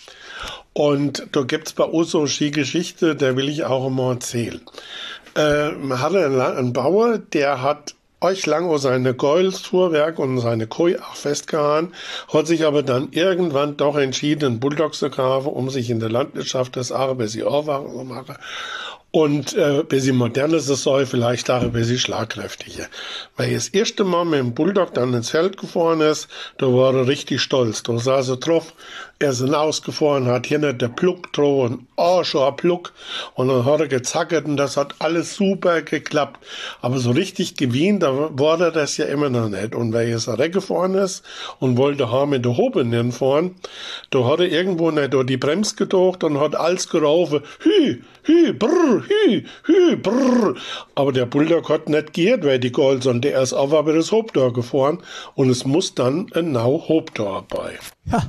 Und da gibt's bei uns so eine Geschichte, der will ich auch immer erzählen. Äh, man hatte einen, einen Bauer, der hat euch lang seine Geulsfuhrwerk und seine Koi auch festgehauen, hat sich aber dann irgendwann doch entschieden, einen Bulldog zu kaufen, um sich in der Landwirtschaft das auch ein bisschen aufwachen zu machen. Und äh, ein bisschen moderner ist es soll, vielleicht auch ein bisschen schlagkräftiger. Weil er das erste Mal mit dem Bulldog dann ins Feld gefahren ist, da war er richtig stolz. Da saß er drauf, er ist hinausgefahren, hat hier nicht der Pluck drauf, und oh, schon ein Pluck. Und dann hat er gezackert und das hat alles super geklappt. Aber so richtig gewinnt, da war er das ja immer noch nicht. Und weil er jetzt weggefahren ist und wollte haben mit der Hobe hinfahren, da hat er irgendwo nicht durch die Bremse gedacht und hat alles gerufen, hü, hü, brr, hü, hü, brr. Aber der Bulldog hat nicht gehört, weil die Gold, sondern der ist auf aber das Hobtor gefahren und es muss dann ein Nau Hobtor bei. Ja.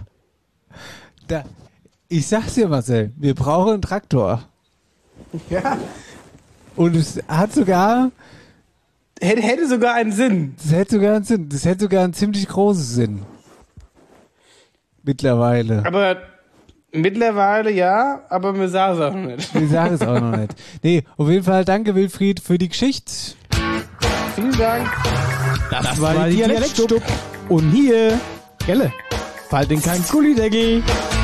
Da, ich sag's dir, Marcel, wir brauchen einen Traktor. Ja. Und es hat sogar... Hätte, hätte sogar einen Sinn. Das hätte sogar einen Sinn. Das hätte sogar einen ziemlich großen Sinn. Mittlerweile. Aber mittlerweile ja, aber wir sagen es auch noch nicht. Wir sagen es auch noch nicht. Nee, auf jeden Fall danke Wilfried für die Geschichte. Vielen Dank. Das, das war die Dialektstub. Und hier, Gelle, fall den kein Gullideckel.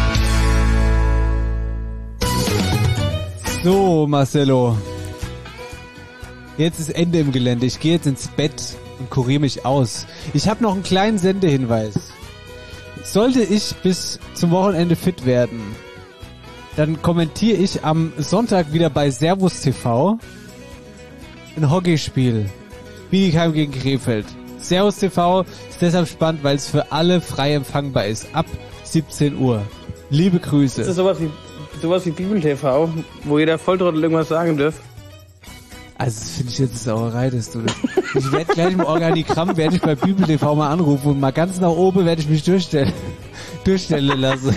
So, Marcello. Jetzt ist Ende im Gelände. Ich gehe jetzt ins Bett und kuriere mich aus. Ich habe noch einen kleinen Sendehinweis. Sollte ich bis zum Wochenende fit werden, dann kommentiere ich am Sonntag wieder bei Servus T V ein Hockeyspiel. Bietigheim gegen Krefeld. Servus T V ist deshalb spannend, weil es für alle frei empfangbar ist. Ab siebzehn Uhr. Liebe Grüße. Ist das sowas wie, sowas wie Bibel-T V, wo jeder Volltrottel irgendwas sagen darf? Also das finde ich jetzt eine Sauerei, dass du das... Ich werde gleich im Organigramm, werde ich bei Bibel-T V mal anrufen und mal ganz nach oben werde ich mich durchstellen, durchstellen lassen.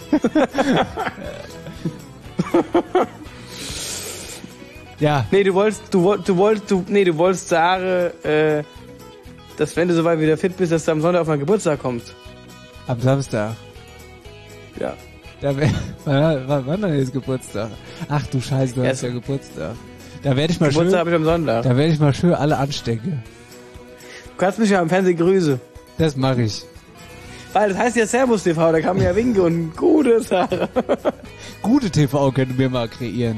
Ja. Nee, du wolltest, du wolltest, du wolltest, du, nee, du wolltest sagen, äh, dass wenn du soweit wieder fit bist, dass du am Sonntag auf meinen Geburtstag kommst. Am Samstag. Ja. Da wär, wann, wann, wann denn ist Geburtstag? Ach du Scheiße, du hast ja Geburtstag. Da werde ich mal Geburtstag schön... habe ich am Sonntag. Da werde ich mal schön alle anstecken. Du kannst mich ja am Fernsehen grüßen. Das mache ich. Weil das heißt ja Servus T V, da kann man ja winken und gute Sache. Gute T V können wir mal kreieren.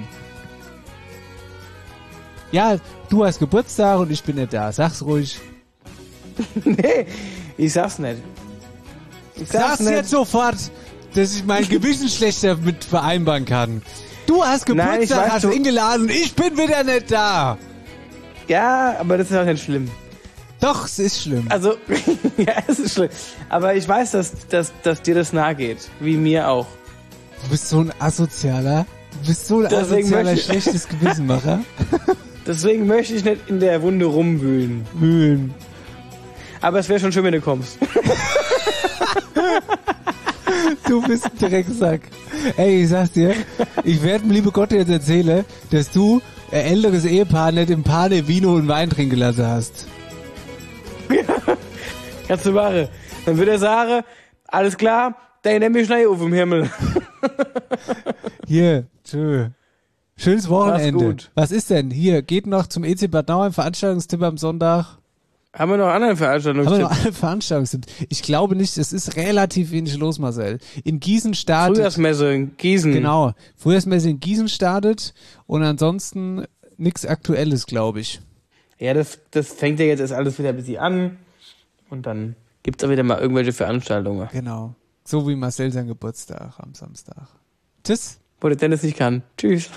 Ja, du hast Geburtstag und ich bin nicht da. Sag's ruhig. Nee, ich sag's nicht. Ich sag's, sag's nicht. Jetzt sofort, dass ich mein Gewissen schlechter mit vereinbaren kann. Du hast Geburtstag, Nein, ich weiß, hast eingeladen, ich bin wieder nicht da. Ja, aber das ist auch nicht schlimm. Doch, es ist schlimm. Also, ja, es ist schlimm. Aber ich weiß, dass, dass, dass dir das nahe geht. Wie mir auch. Du bist so ein Asozialer. Du bist so ein Deswegen asozialer, schlechtes Gewissenmacher. Deswegen möchte ich nicht in der Wunde rumwühlen. Wühlen. Aber es wäre schon schön, wenn du kommst. Du bist ein Drecksack. Ey, ich sag's dir, ich werde dem liebe Gott jetzt erzählen, dass du ein älteres Ehepaar nicht im Pane Vino und Wein trinken gelassen hast. Kannst du machen. Dann würde er sagen, alles klar, dann nimm mich schnell auf im Himmel. Hier, tschö. Schönes Wochenende. Mach's gut. Was ist denn? Hier, geht noch zum E C Bad Nauheim, Veranstaltungstipp am Sonntag. Haben wir noch andere Veranstaltungstipps? Haben wir noch andere Veranstaltungstipps? Ich glaube nicht, es ist relativ wenig los, Marcel. In Gießen startet... Frühjahrsmesse in Gießen. Genau, Frühjahrsmesse in Gießen startet und ansonsten nichts Aktuelles, glaube ich. Ja, das, das fängt ja jetzt erst alles wieder ein bisschen an und dann gibt's auch wieder mal irgendwelche Veranstaltungen. Genau, so wie Marcel sein Geburtstag am Samstag. Tschüss. Wo der Dennis nicht kann. Tschüss.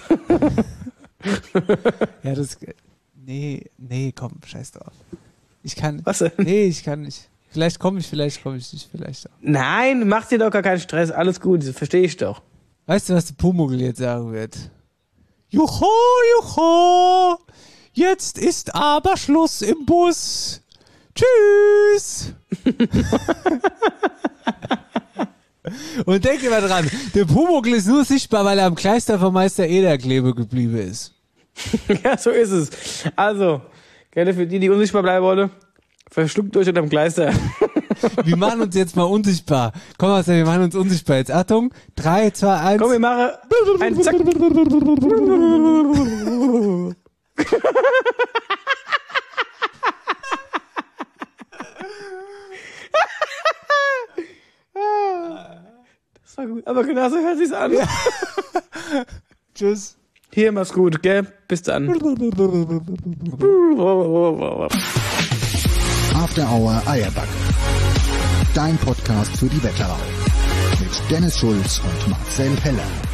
Ja, das... Nee, nee, komm, scheiß drauf. Ich kann. Was denn? Nee, ich kann nicht. Vielleicht komme ich, vielleicht komme ich nicht, vielleicht auch. Nein, mach dir doch gar keinen Stress, alles gut, das verstehe ich doch. Weißt du, was der Pumuckl jetzt sagen wird? Jucho, jucho, jetzt ist aber Schluss im Bus. Tschüss. Und denk immer dran, der Pumuckl ist nur sichtbar, weil er am Kleister Meister Eder klebe geblieben ist. Ja, so ist es. Also, gerne für die, die unsichtbar bleiben wollen, verschluckt euch unterm Kleister. Wir machen uns jetzt mal unsichtbar. Komm, Marcel, wir machen uns unsichtbar. Jetzt Achtung, drei, zwei, eins. Komm, wir machen ein Zack. Das war gut. Aber genau so hört sich's an. Ja. Tschüss. Hier, mach's gut, gell? Bis dann. After Hour Eierbacke. Dein Podcast für die Wetterau. Mit Dennis Schulz und Marcel Heller.